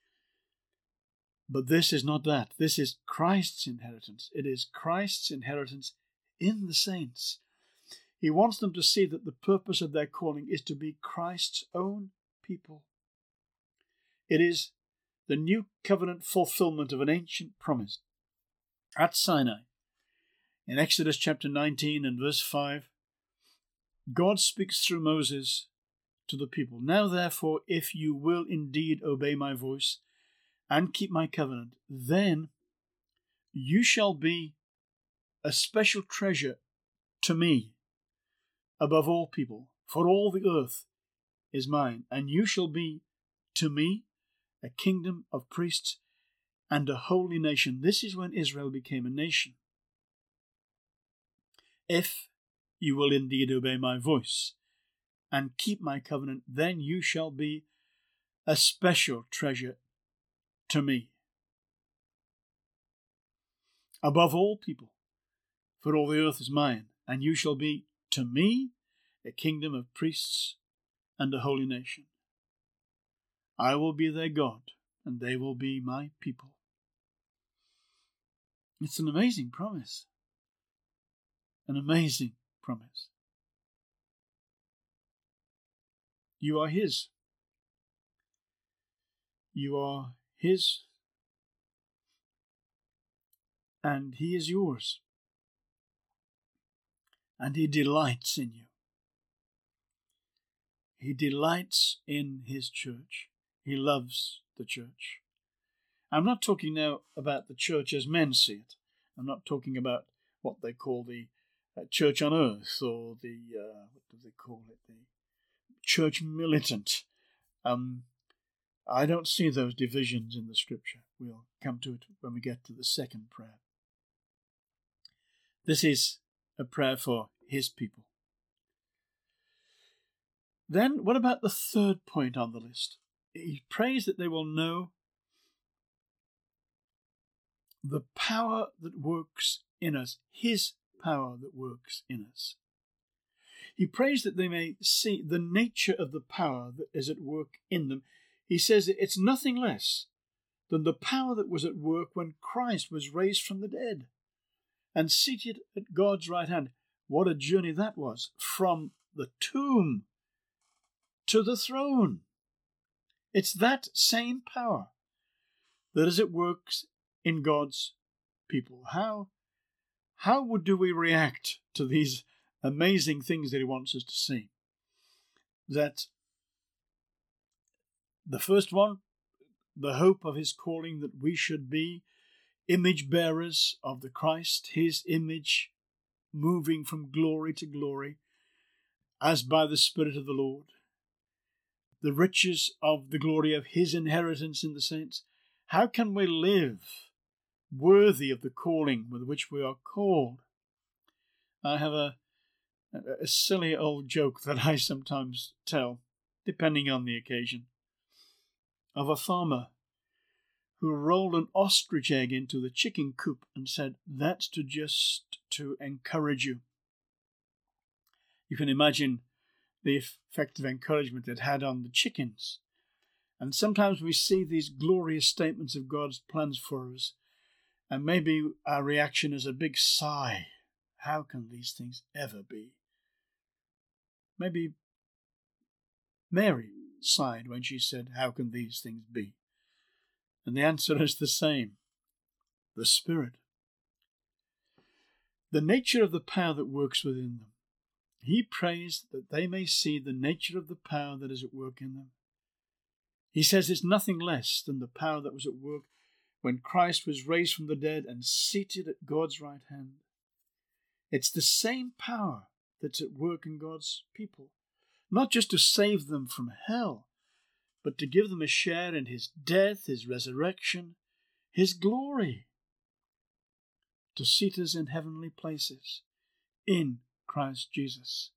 But this is not that. This is Christ's inheritance. It is Christ's inheritance in the saints. He wants them to see that the purpose of their calling is to be Christ's own people. It is the new covenant fulfillment of an ancient promise. At Sinai, in Exodus chapter 19 and verse 5, God speaks through Moses to the people. Now therefore, if you will indeed obey my voice and keep my covenant, then you shall be a special treasure to me above all people, for all the earth is mine, and you shall be to me a kingdom of priests and a holy nation. This is when Israel became a nation. If you will indeed obey my voice and keep my covenant, then you shall be a special treasure to me above all people, for all the earth is mine, and you shall be to me a kingdom of priests and a holy nation. I will be their God, and they will be my people. It's an amazing promise. An amazing promise. You are his. You are his, and he is yours. And he delights in you. He delights in his church. He loves the church. I'm not talking now about the church as men see it. I'm not talking about what they call the church on earth, or the, what do they call it, the church militant. I don't see those divisions in the scripture. We'll come to it when we get to the second prayer. This is a prayer for his people. Then, what about the third point on the list? He prays that they will know the power that works in us, his power that works in us. He prays that they may see the nature of the power that is at work in them. He says that it's nothing less than the power that was at work when Christ was raised from the dead and seated at God's right hand. What a journey that was, from the tomb to the throne. It's that same power that is at work in God's people. How do we react to these amazing things that he wants us to see? That the first one, the hope of his calling, that we should be image bearers of the Christ, his image, moving from glory to glory, as by the Spirit of the Lord. The riches of the glory of his inheritance in the saints. How can we live worthy of the calling with which we are called? I have a silly old joke that I sometimes tell, depending on the occasion, of a farmer who rolled an ostrich egg into the chicken coop and said, "That's just to encourage you." You can imagine the effect of encouragement it had on the chickens. And sometimes we see these glorious statements of God's plans for us, and maybe our reaction is a big sigh. How can these things ever be? Maybe Mary sighed when she said, "How can these things be?" And the answer is the same: the Spirit. The nature of the power that works within them. He prays that they may see the nature of the power that is at work in them. He says it's nothing less than the power that was at work when Christ was raised from the dead and seated at God's right hand. It's the same power that's at work in God's people, not just to save them from hell, but to give them a share in His death, His resurrection, His glory, to seat us in heavenly places in Christ Jesus.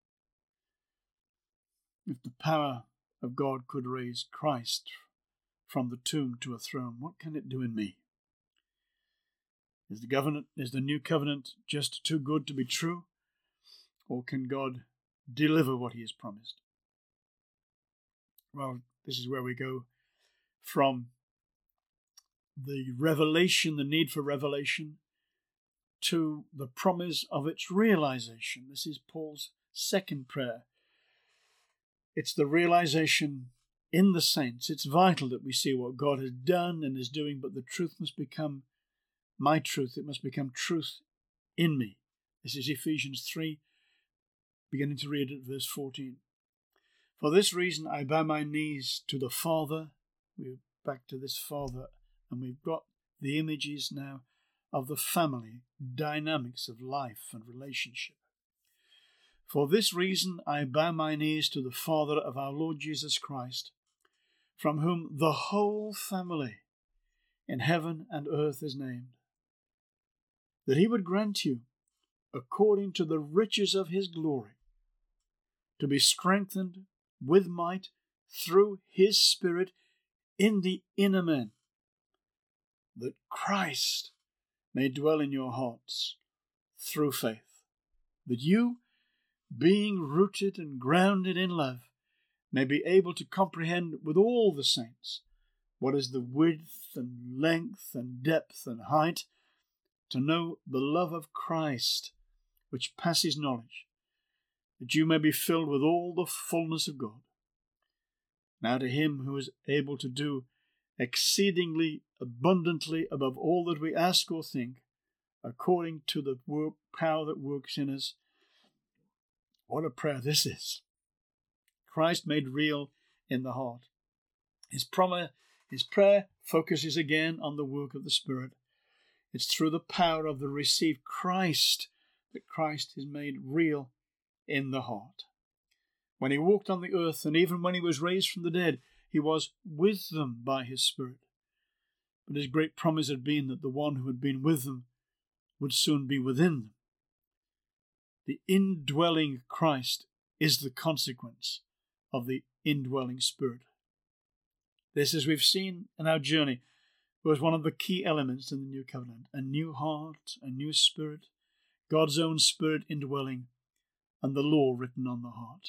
If the power of God could raise Christ from the tomb to a throne, what can it do in me? Is the new covenant just too good to be true? Or can God deliver what He has promised? Well, this is where we go from the revelation, the need for revelation, to the promise of its realization. This is Paul's second prayer. It's the realization in the saints. It's vital that we see what God has done and is doing, but the truth must become my truth. It must become truth in me. This is Ephesians 3, beginning to read at verse 14. For this reason I bow my knees to the Father. We're back to this Father, and we've got the images now of the family dynamics of life and relationship. For this reason I bow my knees to the Father of our Lord Jesus Christ, from whom the whole family in heaven and earth is named, that He would grant you, according to the riches of His glory, to be strengthened with might through His Spirit in the inner man, that Christ may dwell in your hearts through faith, that you, being rooted and grounded in love, may be able to comprehend with all the saints what is the width and length and depth and height, to know the love of Christ, which passes knowledge, that you may be filled with all the fullness of God. Now to Him who is able to do exceedingly abundantly above all that we ask or think, according to the power that works in us. What a prayer this is. Christ made real in the heart. His prayer focuses again on the work of the Spirit. It's through the power of the received Christ that Christ is made real in the heart. When He walked on the earth, and even when He was raised from the dead, He was with them by His Spirit. But His great promise had been that the one who had been with them would soon be within them. The indwelling Christ is the consequence of the indwelling Spirit. This, as we've seen in our journey, was one of the key elements in the New Covenant. A new heart, a new spirit, God's own Spirit indwelling, and the law written on the heart.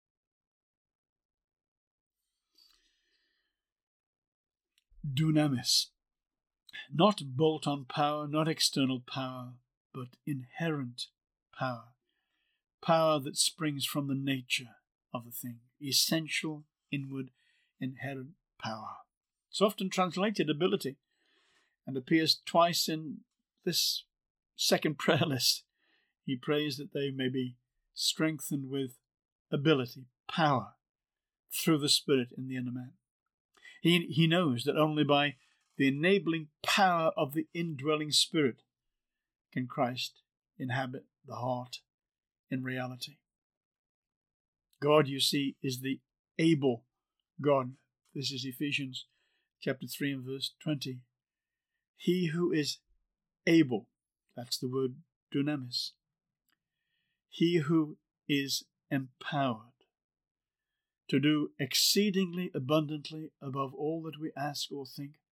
Dunamis. Not bolt-on power, not external power, but inherent power. Power that springs from the nature of the thing. Essential, inward, inherent power. It's often translated ability, and appears twice in this second prayer list. He prays that they may be strengthened with ability, power, through the Spirit in the inner man. He knows that only by the enabling power of the indwelling Spirit can Christ inhabit the heart in reality. God, you see, is the able God. This is Ephesians chapter 3 and verse 20. He who is able, that's the word dunamis. He who is empowered to do exceedingly abundantly above all that we ask or think,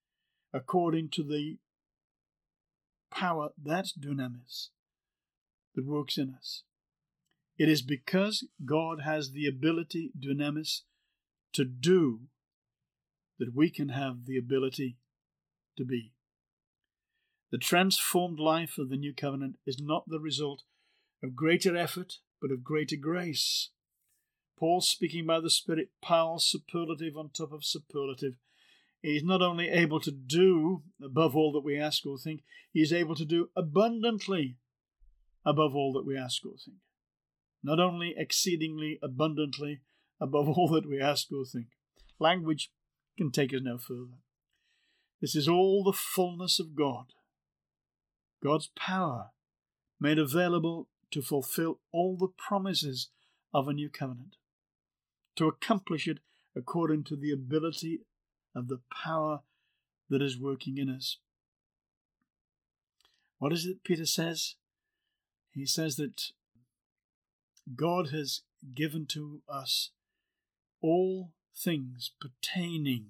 according to the power, that's dunamis, that works in us. It is because God has the ability, dunamis, to do that we can have the ability to be. The transformed life of the new covenant is not the result of greater effort, but of greater grace. Paul, speaking by the Spirit, piles superlative on top of superlative. He is not only able to do above all that we ask or think, he is able to do abundantly above all that we ask or think. Not only exceedingly abundantly above all that we ask or think. Language can take us no further. This is all the fullness of God. God's power made available to fulfill all the promises of a new covenant, to accomplish it according to the ability of the power that is working in us. What is it Peter says? He says that God has given to us all things pertaining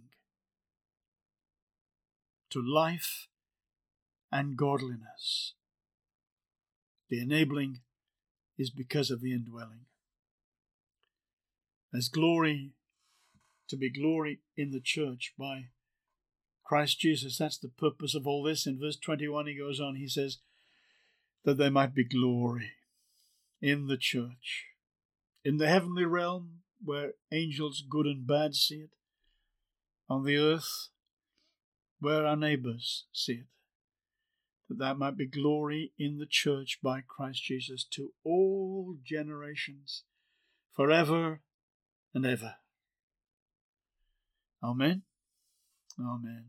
to life and godliness. The enabling is because of the indwelling. There's glory to be glory in the church by Christ Jesus. That's the purpose of all this. In verse 21 he goes on, he says that there might be glory in the church, in the heavenly realm where angels good and bad see it, on the earth where our neighbours see it, that there might be glory in the church by Christ Jesus to all generations, forever and ever. Amen. Amen.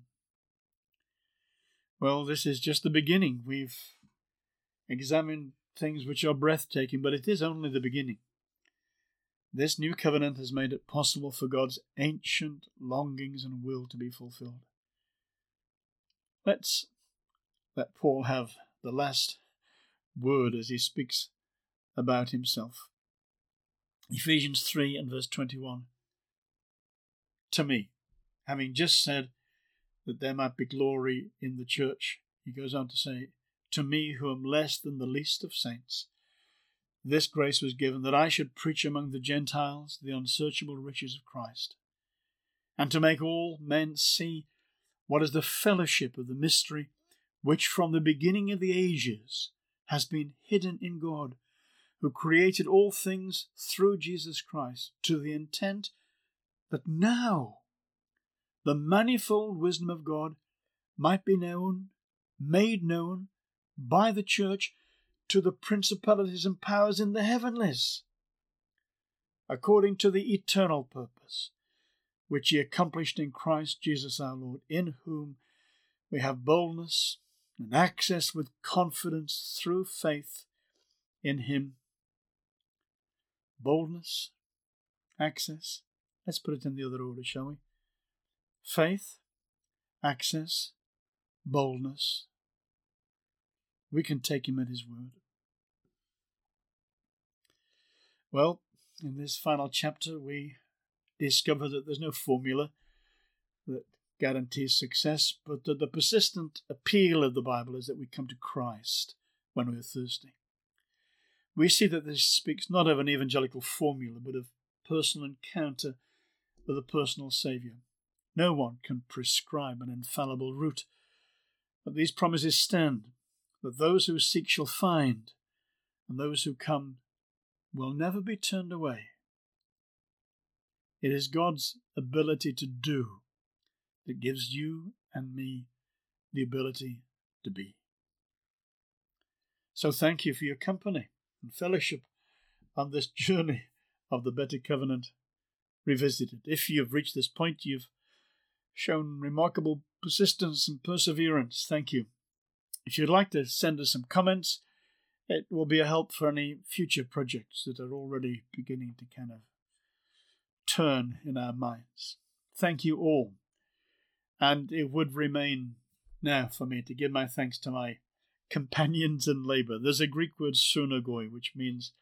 Well, this is just the beginning. We've examined things which are breathtaking, but it is only the beginning. This new covenant has made it possible for God's ancient longings and will to be fulfilled. Let's let Paul have the last word as he speaks about himself. Ephesians 3 and verse 21. To me, having just said that there might be glory in the church, he goes on to say, to me who am less than the least of saints, this grace was given that I should preach among the Gentiles the unsearchable riches of Christ, and to make all men see what is the fellowship of the mystery which from the beginning of the ages has been hidden in God, who created all things through Jesus Christ, to the intent that now the manifold wisdom of God might be known, made known by the church to the principalities and powers in the heavenlies, according to the eternal purpose which he accomplished in Christ Jesus our Lord, in whom we have boldness and access with confidence through faith in him. Boldness, access. Let's put it in the other order, shall we? Faith, access, boldness. We can take him at his word. Well, in this final chapter, we discover that there's no formula that guarantees success, but that the persistent appeal of the Bible is that we come to Christ when we're thirsty. We see that this speaks not of an evangelical formula, but of personal encounter with a personal Saviour. No one can prescribe an infallible route, but these promises stand, that those who seek shall find, and those who come will never be turned away. It is God's ability to do that gives you and me the ability to be. So thank you for your company and fellowship on this journey of the Better Covenant Revisited. If you've reached this point, you've shown remarkable persistence and perseverance. Thank you. If you'd like to send us some comments, it will be a help for any future projects that are already beginning to kind of turn in our minds. Thank you all. And it would remain now for me to give my thanks to my companions in labour. There's a Greek word synagoi, which means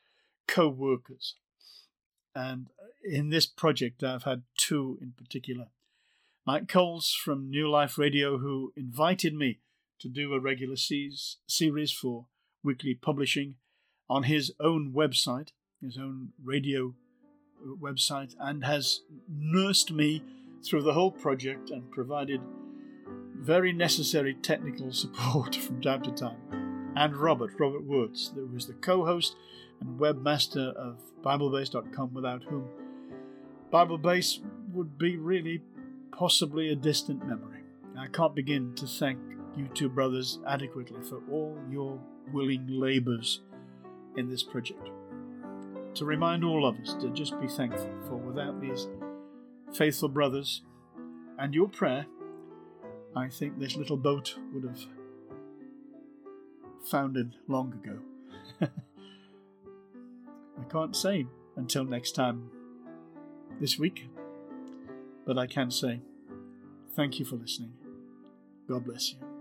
co-workers. And in this project, I've had two in particular. Mike Coles from New Life Radio, who invited me to do a regular series for weekly publishing on his own website, his own radio website, and has nursed me through the whole project and provided very necessary technical support from time to time. And Robert Woods, who was the co-host and webmaster of BibleBase.com, without whom BibleBase would be really possibly a distant memory. I can't begin to thank you two brothers adequately for all your willing labours in this project. To remind all of us to just be thankful, for without these faithful brothers and your prayer, I think this little boat would have foundered long ago. I can't say until next time this week, but I can say thank you for listening. God bless you.